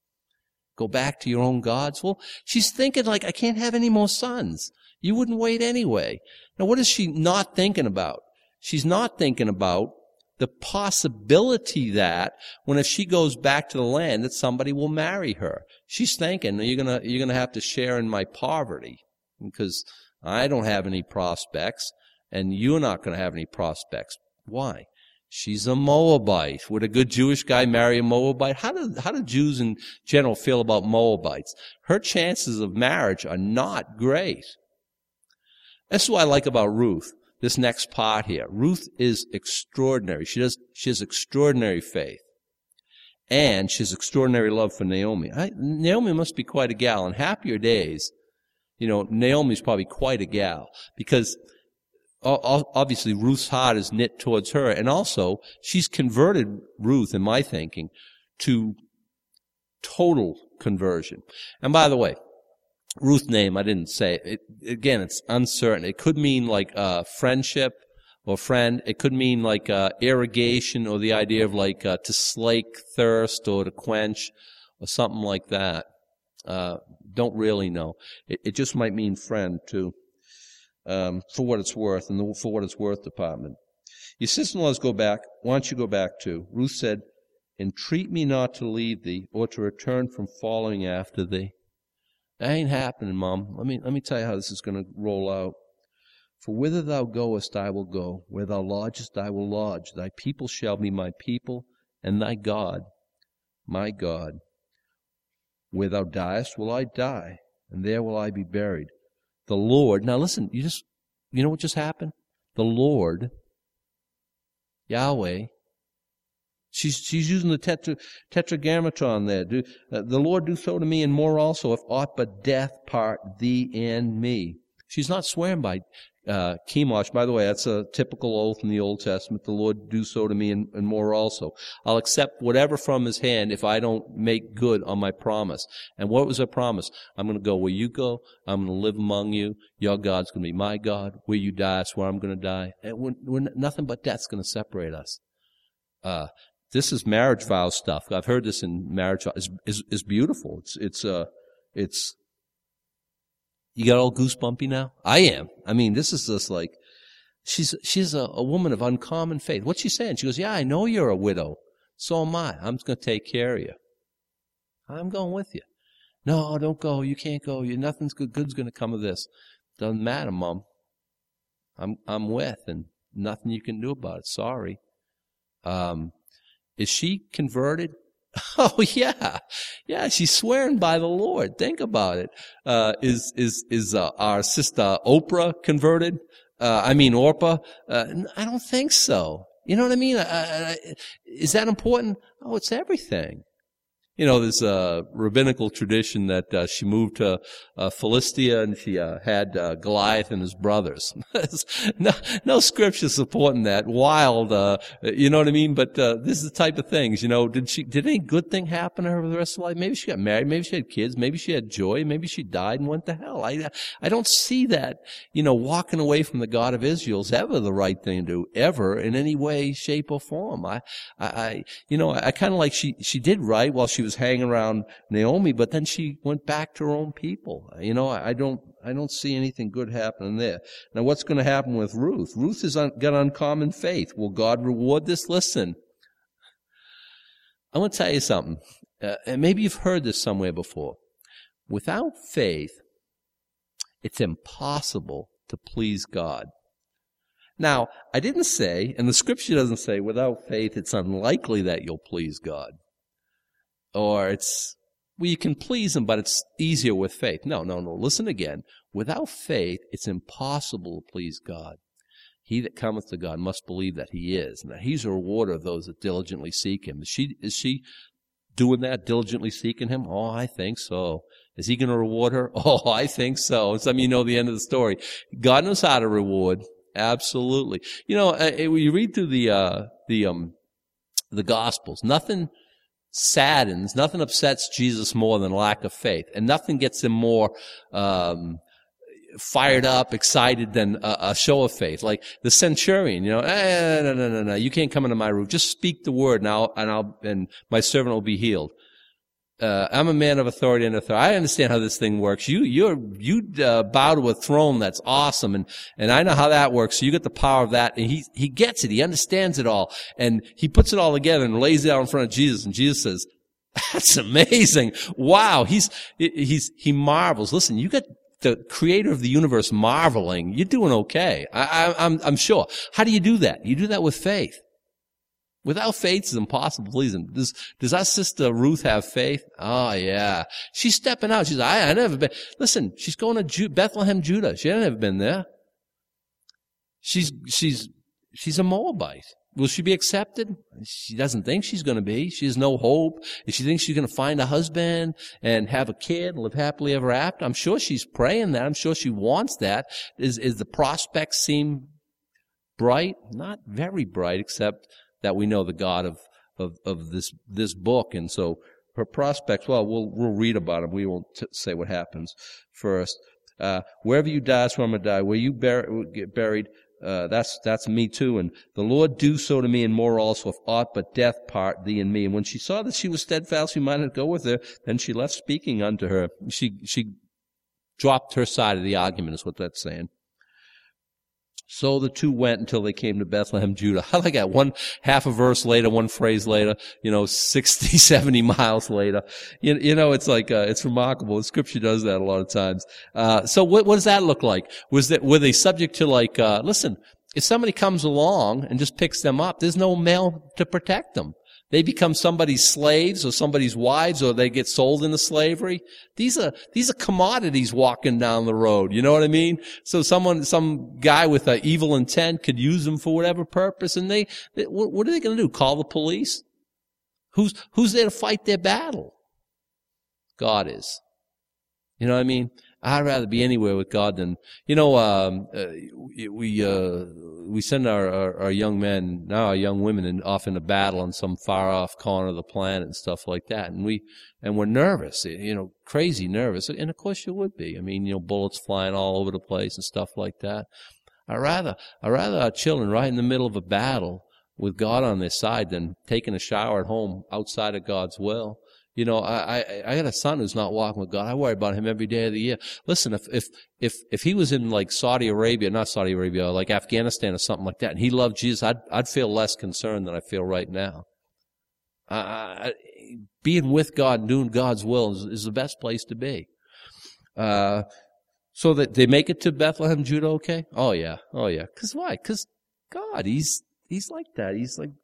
Go back to your own gods? Well, she's thinking like, I can't have any more sons. You wouldn't wait anyway. Now, what is she not thinking about? She's not thinking about the possibility that when if she goes back to the land that somebody will marry her. She's thinking, you're gonna, you're gonna have to share in my poverty because I don't have any prospects. And you're not going to have any prospects. Why? She's a Moabite. Would a good Jewish guy marry a Moabite? How do, how do Jews in general feel about Moabites? Her chances of marriage are not great. That's what I like about Ruth, this next part here. Ruth is extraordinary. She does, she has extraordinary faith. And she has extraordinary love for Naomi. I, Naomi must be quite a gal. In happier days, you know, Naomi's probably quite a gal. Because obviously, Ruth's heart is knit towards her, and also she's converted Ruth, in my thinking, to total conversion. And by the way, Ruth's name, I didn't say it. Again, it's uncertain. It could mean like uh, friendship or friend. It could mean like uh, irrigation or the idea of like uh, to slake thirst or to quench or something like that. Uh, don't really know. It, it just might mean friend too. Um, for what it's worth, in the for what it's worth department. Your sister-in-laws go back. Why don't you go back too? Ruth said, "Entreat me not to leave thee, or to return from following after thee." That ain't happening, Mom. Let me let me tell you how this is going to roll out. "For whither thou goest, I will go. Where thou lodgest, I will lodge. Thy people shall be my people, and thy God, my God. Where thou diest, will I die, and there will I be buried. The Lord," now listen, you just, you know what just happened? The Lord, Yahweh, she's, she's using the tetra, tetragrammaton there. Do, uh, the Lord do so to me and more also, if aught but death part thee and me. She's not swearing by uh, Chemosh. By the way, that's a typical oath in the Old Testament. The Lord do so to me and, and more also. I'll accept whatever from his hand if I don't make good on my promise. And what was her promise? I'm going to go where you go. I'm going to live among you. Your God's going to be my God. Where you die, that's where I'm going to die. And when, when nothing but death's going to separate us. Uh, this is marriage vow stuff. I've heard this in marriage vow. It's, it's, it's beautiful. It's, it's, uh, it's, you got all goosebumpy now? I am. I mean, this is just like, she's she's a, a woman of uncommon faith. What's she saying? She goes, "Yeah, I know you're a widow. So am I. I'm just going to take care of you. I'm going with you." "No, don't go. You can't go. You nothing's good. Good's going to come of this." "Doesn't matter, Mom. I'm I'm with, and nothing you can do about it. Sorry." Um, is she converted? Oh yeah, yeah. She's swearing by the Lord. Think about it. Uh, is is is uh, our sister Oprah converted? Uh, I mean Orpah. Uh, I don't think so. You know what I mean? I, I, is that important? Oh, it's everything. You know, there's a rabbinical tradition that uh, she moved to uh, Philistia and she uh, had uh, Goliath and his brothers. no, no scripture supporting that. Wild, uh, you know what I mean? But uh, this is the type of things, you know, did she, did any good thing happen to her for the rest of her life? Maybe she got married, maybe she had kids, maybe she had joy, maybe she died and went to hell. I, I don't see that, you know, walking away from the God of Israel's ever the right thing to do, ever, in any way, shape, or form. I, I, I you know, I, I kind of like she, she did right while she was was hanging around Naomi, but then she went back to her own people. You know, I, I don't, I don't see anything good happening there. Now, what's going to happen with Ruth? Ruth has un, got uncommon faith. Will God reward this? Listen, I want to tell you something, uh, and maybe you've heard this somewhere before. Without faith, it's impossible to please God. Now, I didn't say, and the scripture doesn't say, without faith, it's unlikely that you'll please God. Or it's, well, you can please Him, but it's easier with faith. No, no, no. Listen again. Without faith, it's impossible to please God. He that cometh to God must believe that He is, and that He's a rewarder of those that diligently seek Him. Is she, is she doing that, diligently seeking Him? Oh, I think so. Is He going to reward her? Oh, I think so. Some of you know the end of the story. God knows how to reward. Absolutely. You know, uh, when you read through the, uh, the, um, the Gospels, nothing saddens, nothing upsets Jesus more than lack of faith. And nothing gets Him more, um, fired up, excited than a, a show of faith. Like the centurion, you know, eh, no, no, no, no, you can't come into my roof. Just speak the word and I'll, and I'll, and my servant will be healed. Uh, I'm a man of authority and authority. I understand how this thing works. You, you're, you, uh, bow to a throne that's awesome. And, and I know how that works. So you get the power of that. And he, he gets it. He understands it all. And he puts it all together and lays it out in front of Jesus. And Jesus says, that's amazing. Wow. He's, he's, he marvels. Listen, you got the creator of the universe marveling. You're doing okay. I, I, I'm, I'm sure. How do you do that? You do that with faith. Without faith, it's impossible to please Him. Does, does our sister Ruth have faith? Oh, yeah. She's stepping out. She's, I, I never been. Listen, she's going to Ju- Bethlehem, Judah. She had never been there. She's, she's, she's a Moabite. Will she be accepted? She doesn't think she's going to be. She has no hope. If she thinks she's going to find a husband and have a kid and live happily ever after, I'm sure she's praying that. I'm sure she wants that. Is, is the prospects seem bright? Not very bright, except that we know the God of, of, of this, this book. And so her prospects, well, we'll, we'll read about them. We won't t- say what happens first. Uh, wherever you die, that's where I'm going to die. Where you bur- get buried, uh, that's, that's me too. And the Lord do so to me and more also, if aught but death part thee and me. And when she saw that she was steadfastly minded to go with her, then she left speaking unto her. She, she dropped her side of the argument, is what that's saying. So the two went until they came to Bethlehem, Judah. I like that. One half a verse later, one phrase later, you know, sixty, seventy miles later. You, you know, it's like, uh, it's remarkable. The scripture does that a lot of times. Uh, so what, what does that look like? Was that, were they subject to like, uh, listen, if somebody comes along and just picks them up, there's no male to protect them. They become somebody's slaves or somebody's wives, or they get sold into slavery. These are, these are commodities walking down the road. You know what I mean? So someone, some guy with an evil intent could use them for whatever purpose, and they, they what, what are they going to do? Call the police? Who's, who's there to fight their battle? God is. You know what I mean? I'd rather be anywhere with God than, you know, um, uh, we, uh, we send our, our, our young men, now our young women, in, off into battle on some far off corner of the planet and stuff like that. And we, and we're nervous, you know, crazy nervous. And of course you would be. I mean, you know, bullets flying all over the place and stuff like that. I'd rather, I'd rather our children right in the middle of a battle with God on their side than taking a shower at home outside of God's will. You know, I, I, I got a son who's not walking with God. I worry about him every day of the year. Listen, if, if, if, if he was in like Saudi Arabia, not Saudi Arabia, like Afghanistan or something like that, and he loved Jesus, I'd, I'd feel less concerned than I feel right now. Uh, being with God and doing God's will is, is the best place to be. Uh, so that they make it to Bethlehem, Judah, okay? Oh yeah, oh yeah. Cause why? Cause God, he's, he's like that. He's like,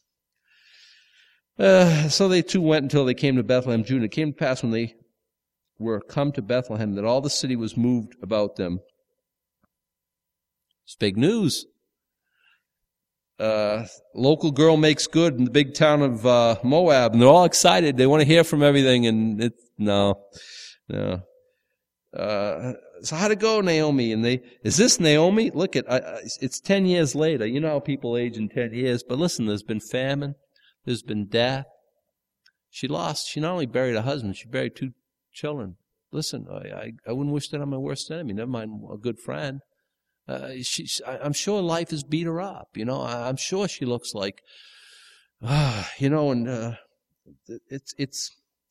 Uh, so they two went until they came to Bethlehem, Judah. It came to pass when they were come to Bethlehem that all the city was moved about them. It's big news. Uh, local girl makes good in the big town of uh, Moab, and they're all excited. They want to hear from everything, and it's, no, no. Uh, so how'd it go, Naomi? And they, is this Naomi? Look at, uh, it's ten years later. You know how people age in ten years, but listen, there's been famine. There's been death. She lost, she not only buried a husband, she buried two children. Listen, I, I, I wouldn't wish that on my worst enemy, never mind a good friend. Uh, she, I, I'm sure life has beat her up, you know, I, I'm sure she looks like, uh, you know, and, uh, it's, it's,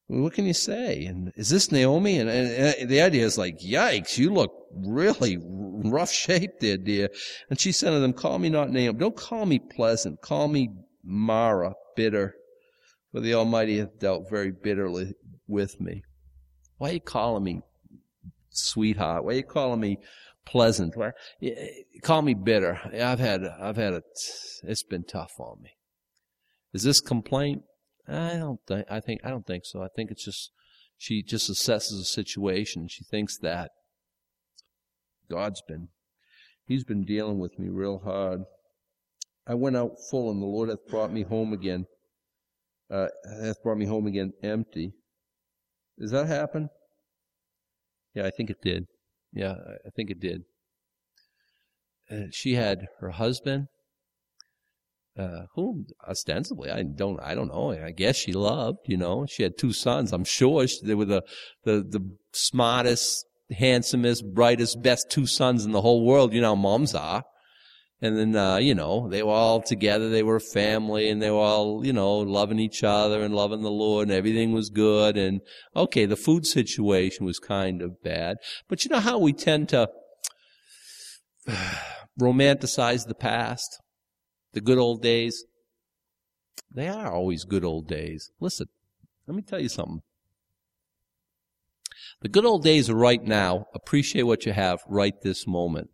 What can you say? And is this Naomi? And, and, and the idea is like, yikes, you look really rough shape there, dear. And she said to them, call me not Naomi. Don't call me pleasant. Call me Mara, bitter. For the Almighty hath dealt very bitterly with me. Why are you calling me sweetheart? Why are you calling me pleasant? Why, call me bitter. I've had, I've had a, it's been tough on me. Is this complaint? I don't think, I think, I don't think so. I think it's just, she just assesses the situation. She thinks that God's been, He's been dealing with me real hard. I went out full and the Lord hath brought me home again, uh, hath brought me home again empty. Does that happen? Yeah, I think it did. Yeah, I think it did. Uh, she had her husband, Uh, whom ostensibly I don't I don't know I guess she loved, you know. She had two sons. I'm sure she, they were the, the the smartest, handsomest, brightest, best two sons in the whole world. You know how moms are. And then uh, you know, they were all together. They were a family, and they were all, you know, loving each other and loving the Lord, and everything was good. And okay, the food situation was kind of bad, but you know how we tend to romanticize the past. The good old days, they are always good old days. Listen, let me tell you something. The good old days are right now. Appreciate what you have right this moment.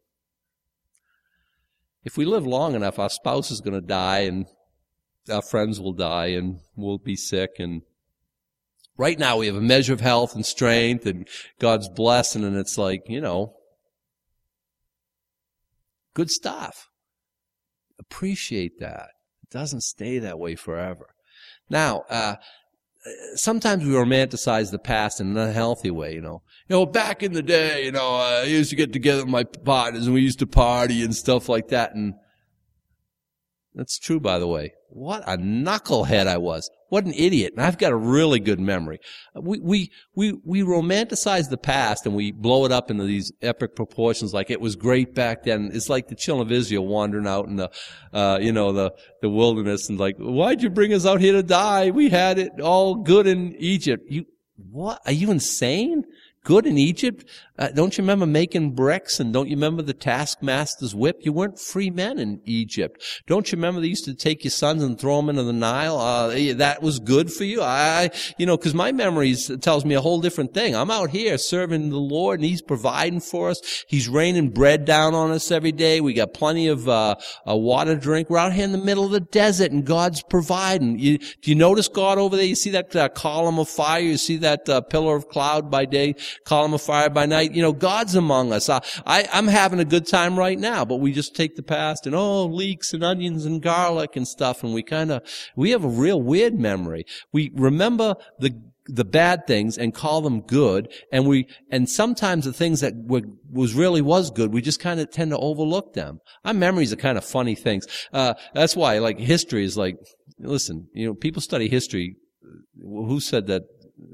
If we live long enough, our spouse is going to die, and our friends will die, and we'll be sick. And right now we have a measure of health and strength, and God's blessing, and it's like, you know, good stuff. Appreciate that. It doesn't stay that way forever. Now, uh, sometimes we romanticize the past in an unhealthy way, you know. You know, back in the day, you know, I used to get together with my partners and we used to party and stuff like that. And that's true, by the way. What a knucklehead I was. What an idiot. And I've got a really good memory. We, we, we, we romanticize the past and we blow it up into these epic proportions like it was great back then. It's like the children of Israel wandering out in the, uh, you know, the, the wilderness and like, why'd you bring us out here to die? We had it all good in Egypt. You, what? Are you insane? Good in Egypt? Uh, don't you remember making bricks? And don't you remember the taskmaster's whip? You weren't free men in Egypt. Don't you remember they used to take your sons and throw them into the Nile? Uh, that was good for you? I, you know, because my memories tells me a whole different thing. I'm out here serving the Lord, and He's providing for us. He's raining bread down on us every day. We got plenty of uh, uh water to drink. We're out here in the middle of the desert, and God's providing. You, do you notice God over there? You see that uh, column of fire? You see that uh, pillar of cloud by day, column of fire by night? You know, God's among us. I, I, I'm having a good time right now, but we just take the past and, oh, leeks and onions and garlic and stuff, and we kind of, we have a real weird memory. We remember the the bad things and call them good, and we, and sometimes the things that were, was really was good, we just kind of tend to overlook them. Our memories are kind of funny things. Uh, that's why, like, history is like, listen, you know, people study history. Who said that,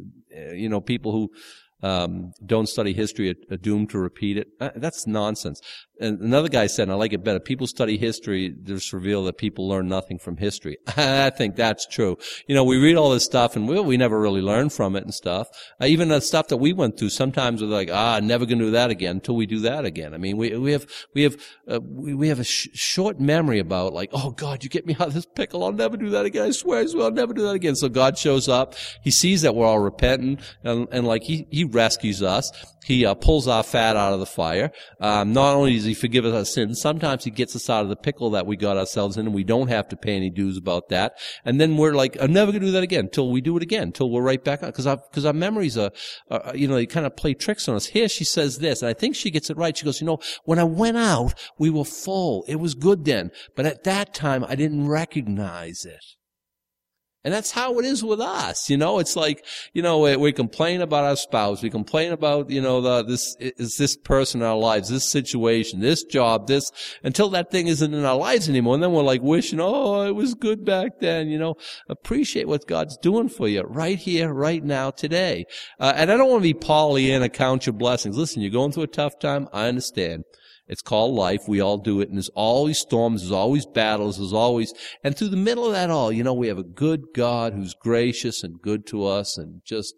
you know, people who, Um, don't study history are, are doomed to repeat it? Uh, that's nonsense. And another guy said, and I like it better, people study history, just reveal that people learn nothing from history. I think that's true. You know, we read all this stuff and we, we never really learn from it and stuff. Uh, even the stuff that we went through, sometimes we're like, ah, never gonna do that again until we do that again. I mean, we, we have, we have, uh, we, we have a sh- short memory about like, oh God, you get me out of this pickle, I'll never do that again, I swear, I swear, I'll never do that again. So God shows up, He sees that we're all repentant, and, and like He, He rescues us. He uh, pulls our fat out of the fire. Um, not only does He forgive us our sins, sometimes He gets us out of the pickle that we got ourselves in, and we don't have to pay any dues about that. And then we're like, I'm never going to do that again until we do it again, until we're right back on. Because our, because our memories are, are, you know, they kind of play tricks on us. Here she says this, and I think she gets it right. She goes, you know, when I went out, we were full. It was good then. But at that time, I didn't recognize it. And that's how it is with us, you know. It's like, you know, we, we complain about our spouse, we complain about, you know, the this is this person in our lives, this situation, this job, this, until that thing isn't in our lives anymore, and then we're like wishing, oh, it was good back then, you know. Appreciate what God's doing for you right here, right now, today. Uh, and I don't want to be Pollyanna, count your blessings. Listen, you're going through a tough time, I understand. It's called life. We all do it. And there's always storms. There's always battles. There's always, and through the middle of that all, you know, we have a good God who's gracious and good to us and just,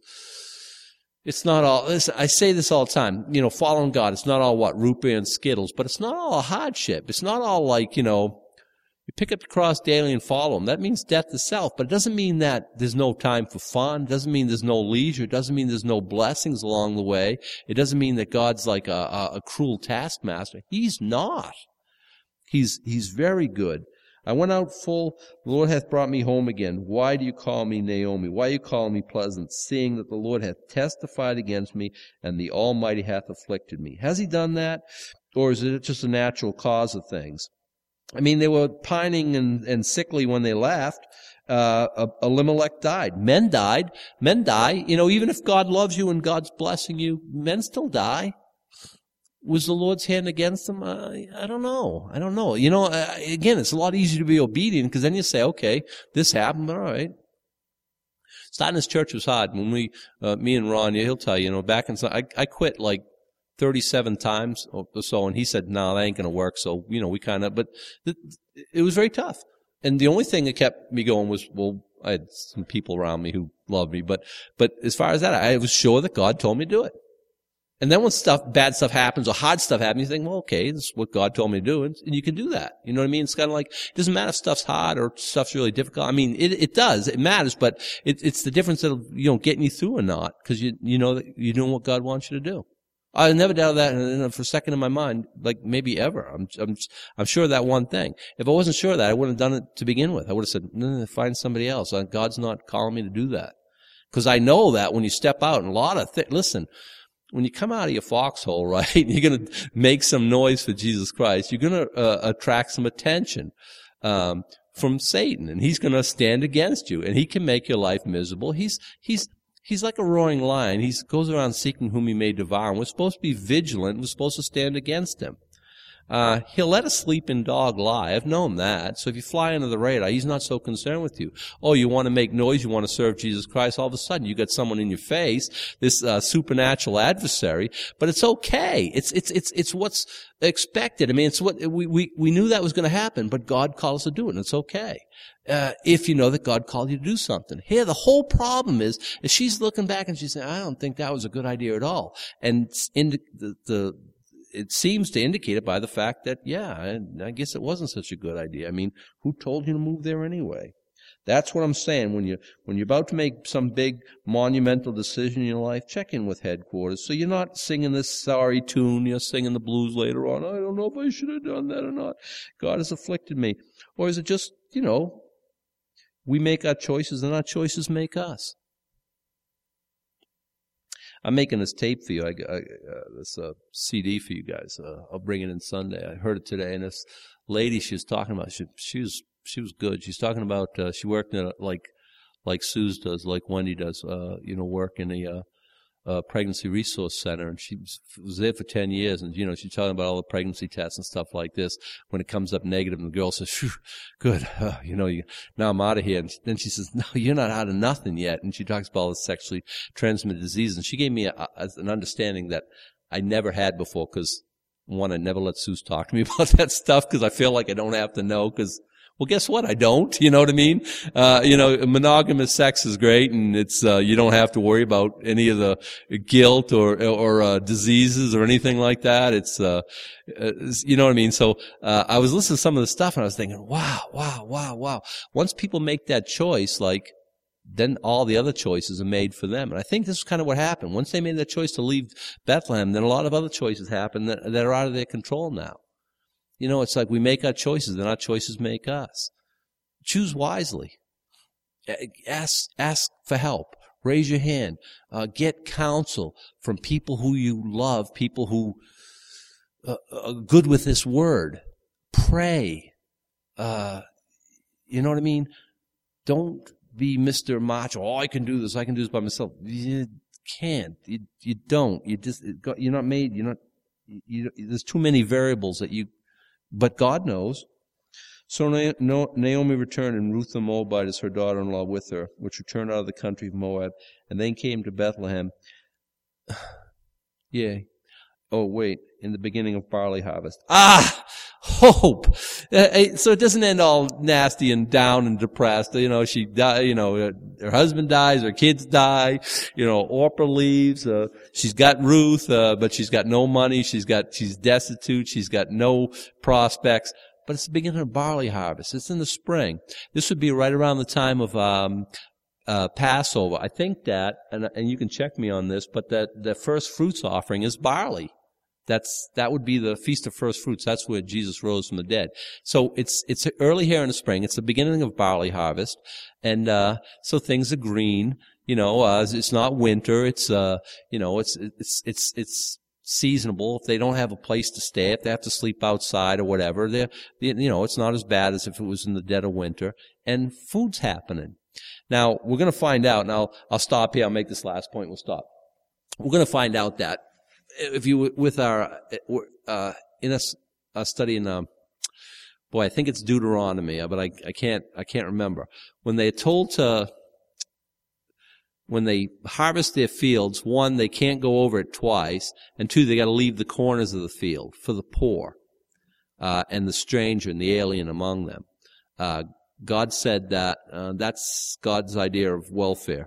it's not all, listen, I say this all the time, you know, following God, it's not all what, root beer and Skittles, but it's not all a hardship. It's not all like, you know, you pick up the cross daily and follow him. That means death to self, but it doesn't mean that there's no time for fun. It doesn't mean there's no leisure. It doesn't mean there's no blessings along the way. It doesn't mean that God's like a, a, a cruel taskmaster. He's not. He's, he's very good. I went out full, the Lord hath brought me home again. Why do you call me Naomi? Why do you call me pleasant, seeing that the Lord hath testified against me, and the Almighty hath afflicted me? Has he done that? Or is it just a natural cause of things? I mean, they were pining and, and sickly when they left. Uh, Elimelech died. Men died. Men die. You know, even if God loves you and God's blessing you, men still die. Was the Lord's hand against them? Uh, I don't know. I don't know. You know, uh, again, it's a lot easier to be obedient because then you say, okay, this happened, all right. Starting this church was hard. When we, uh, me and Ron, he'll tell you, you know, back in, I, I quit like thirty-seven times or so, and he said, no, that ain't going to work. So, you know, we kind of, but th- it was very tough. And the only thing that kept me going was, well, I had some people around me who loved me, but, but as far as that, I was sure that God told me to do it. And then when stuff, bad stuff happens or hard stuff happens, you think, well, okay, this is what God told me to do, and, and you can do that. You know what I mean? It's kind of like, it doesn't matter if stuff's hard or stuff's really difficult. I mean, it, it does. It matters, but it, it's the difference of, you know, getting you through or not, because you, you know that you're doing what God wants you to do. I never doubted that for a second in my mind, like maybe ever. I'm, I'm, I'm sure of that one thing. If I wasn't sure of that, I wouldn't have done it to begin with. I would have said, no, no, find somebody else. God's not calling me to do that. Because I know that when you step out, and a lot of things, listen, when you come out of your foxhole, right, you're going to make some noise for Jesus Christ. You're going to uh, attract some attention um, from Satan, and he's going to stand against you, and he can make your life miserable. He's, he's, He's like a roaring lion. He goes around seeking whom he may devour. And we're supposed to be vigilant. We're supposed to stand against him. Uh, he'll let a sleeping dog lie. I've known that. So if you fly under the radar, he's not so concerned with you. Oh, you want to make noise, you want to serve Jesus Christ, all of a sudden you got someone in your face, this uh, supernatural adversary, but it's okay. It's it's it's it's what's expected. I mean, it's what we we we knew that was going to happen, but God called us to do it, and it's okay. Uh, if you know that God called you to do something. Here, the whole problem is, is she's looking back and she's saying, I don't think that was a good idea at all. And in the, the, the it seems to indicate it by the fact that, yeah, I, I guess it wasn't such a good idea. I mean, who told you to move there anyway? That's what I'm saying. When you when you're about to make some big monumental decision in your life, check in with headquarters. So you're not singing this sorry tune, you're singing the blues later on. I don't know if I should have done that or not. God has afflicted me. Or is it just, you know, we make our choices and our choices make us? I'm making this tape for you, I, I, uh, this uh, C D for you guys. Uh, I'll bring it in Sunday. I heard it today, and this lady she was talking about, she, she was she was good. She's talking about uh, she worked in a, like like Suze does, like Wendy does, uh, you know, work in a uh, uh, pregnancy resource center, and she was, was there for ten years, and you know, she's talking about all the pregnancy tests and stuff like this. When it comes up negative, and the girl says, "Phew, good, uh, you know, you, now I'm out of here." And then she says, "No, you're not out of nothing yet." And she talks about all the sexually transmitted disease, and she gave me a, a, an understanding that I never had before. Because one, I never let Suze talk to me about that stuff because I feel like I don't have to know. Because well, guess what? I don't. You know what I mean? Uh, you know, monogamous sex is great, and it's uh, you don't have to worry about any of the guilt or or uh, diseases or anything like that. It's, uh, it's you know what I mean. So uh, I was listening to some of the stuff, and I was thinking, wow, wow, wow, wow. Once people make that choice, like, then all the other choices are made for them. And I think this is kind of what happened. Once they made that choice to leave Bethlehem, then a lot of other choices happen that, that are out of their control now. You know, it's like we make our choices, and our choices make us. Choose wisely. Ask, ask for help. Raise your hand. Uh, get counsel from people who you love, people who uh, are good with this word. Pray. Uh, you know what I mean? Don't be Mister Macho. Oh, I can do this. I can do this by myself. You can't. You, you don't. You just, you're not made, you're not, you, there's too many variables that you, but God knows. So Naomi returned, and Ruth the Moabitess, her daughter-in-law, with her, which returned out of the country of Moab, and then came to Bethlehem. Yeah. Oh, wait, in the beginning of barley harvest. Ah! Hope! Uh, so it doesn't end all nasty and down and depressed. You know, she die, you know, her husband dies, her kids die, you know, Orpah leaves, uh, she's got Ruth, uh, but she's got no money, she's got, she's destitute, she's got no prospects. But it's the beginning of barley harvest. It's in the spring. This would be right around the time of, um, uh, Passover. I think that, and, and you can check me on this, but that the first fruits offering is barley. That's, that would be the Feast of First Fruits. That's where Jesus rose from the dead. So it's, it's early here in the spring. It's the beginning of barley harvest. And, uh, so things are green. You know, uh, it's not winter. It's, uh, you know, it's, it's, it's, it's seasonable. If they don't have a place to stay, if they have to sleep outside or whatever, they're, you know, it's not as bad as if it was in the dead of winter. And food's happening. Now, we're going to find out. Now, I'll stop here. I'll make this last point. We'll stop. We're going to find out that if you, with our, uh, in a, a study in, um, boy, I think it's Deuteronomy, but I, I can't, I can't remember. When they're told to, when they harvest their fields, one, they can't go over it twice, and two, they gotta leave the corners of the field for the poor, uh, and the stranger and the alien among them. Uh, God said that, uh, that's God's idea of welfare.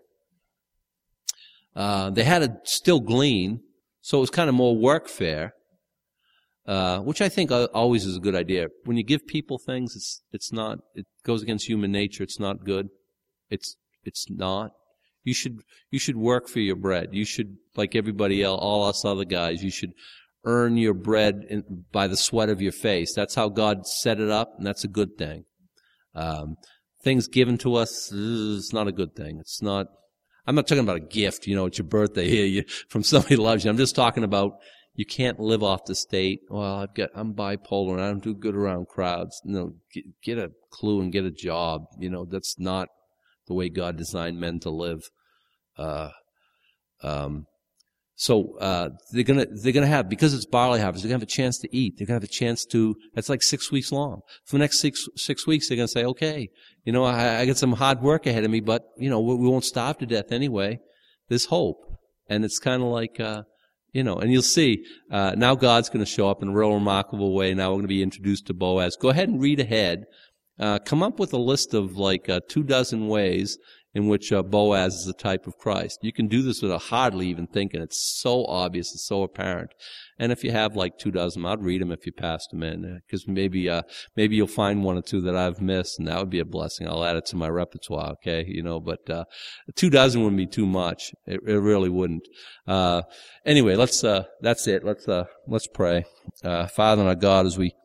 Uh, they had to still glean, so it was kind of more workfare, uh, which I think always is a good idea. When you give people things, it's it's not. It goes against human nature. It's not good. It's it's not. You should you should work for your bread. You should, like everybody else, all us other guys, you should earn your bread in, by the sweat of your face. That's how God set it up, and that's a good thing. Um, things given to us is not a good thing. It's not. I'm not talking about a gift, you know, it's your birthday here, you, from somebody who loves you. I'm just talking about you can't live off the state. Well, I've got, I'm bipolar and I don't do good around crowds. No, get, get a clue and get a job. You know, that's not the way God designed men to live. Uh, um, so, uh, they're gonna, they're gonna have, because it's barley harvest, they're gonna have a chance to eat. They're gonna have a chance to, that's like six weeks long. For the next six, six weeks, they're gonna say, okay, you know, I, I got some hard work ahead of me, but, you know, we, we won't starve to death anyway. There's hope. And it's kind of like, uh, you know, and you'll see, uh, now God's gonna show up in a real remarkable way. Now we're gonna be introduced to Boaz. Go ahead and read ahead. Uh, come up with a list of like, uh, two dozen ways in which uh, Boaz is a type of Christ. You can do this without hardly even thinking. It's so obvious, it's so apparent. And if you have like two dozen, I'd read them if you passed them in, because maybe uh, maybe you'll find one or two that I've missed, and that would be a blessing. I'll add it to my repertoire, okay? You know, but uh, two dozen wouldn't be too much. It, it really wouldn't. Uh, anyway, let's. Uh, that's it. Let's uh, let's pray. Uh, Father and our God, as we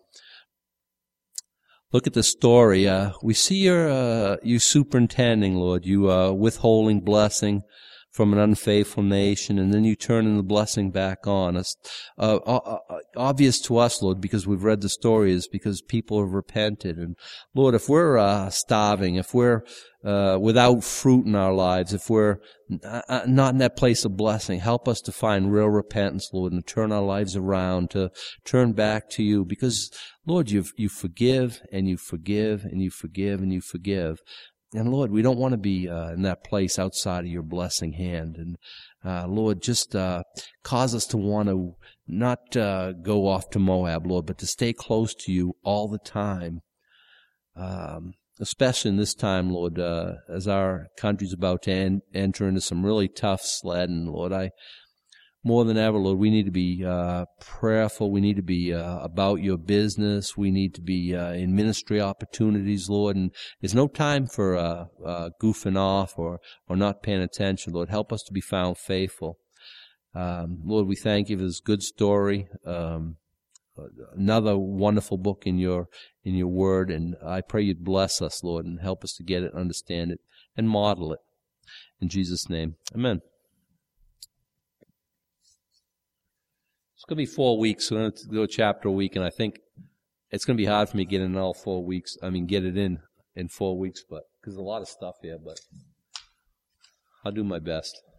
look at the story, uh, we see your, uh, you superintending, Lord, you, uh, withholding blessing from an unfaithful nation, and then you turning the blessing back on us. Uh, uh, obvious to us, Lord, because we've read the story, is because people have repented. And Lord, if we're, uh, starving, if we're, uh, without fruit in our lives, if we're uh, not in that place of blessing, help us to find real repentance, Lord, and to turn our lives around, to turn back to you, because Lord, you you forgive and you forgive and you forgive and you forgive. And Lord, we don't want to be uh, in that place outside of your blessing hand. And uh, Lord, just uh, cause us to want to not uh, go off to Moab, Lord, but to stay close to you all the time. Um, especially in this time, Lord, uh, as our country's about to en- enter into some really tough sledding, Lord, I more than ever, Lord, we need to be uh, prayerful. We need to be uh, about your business. We need to be uh, in ministry opportunities, Lord. And there's no time for uh, uh, goofing off or, or not paying attention, Lord. Help us to be found faithful. Um, Lord, we thank you for this good story. Um, another wonderful book in your in your word. And I pray you'd bless us, Lord, and help us to get it, understand it, and model it. In Jesus' name, amen. It's going to be four weeks. We're going to go a chapter a week, and I think it's going to be hard for me to get in all four weeks. I mean, get it in in four weeks, but because there's a lot of stuff here, but I'll do my best.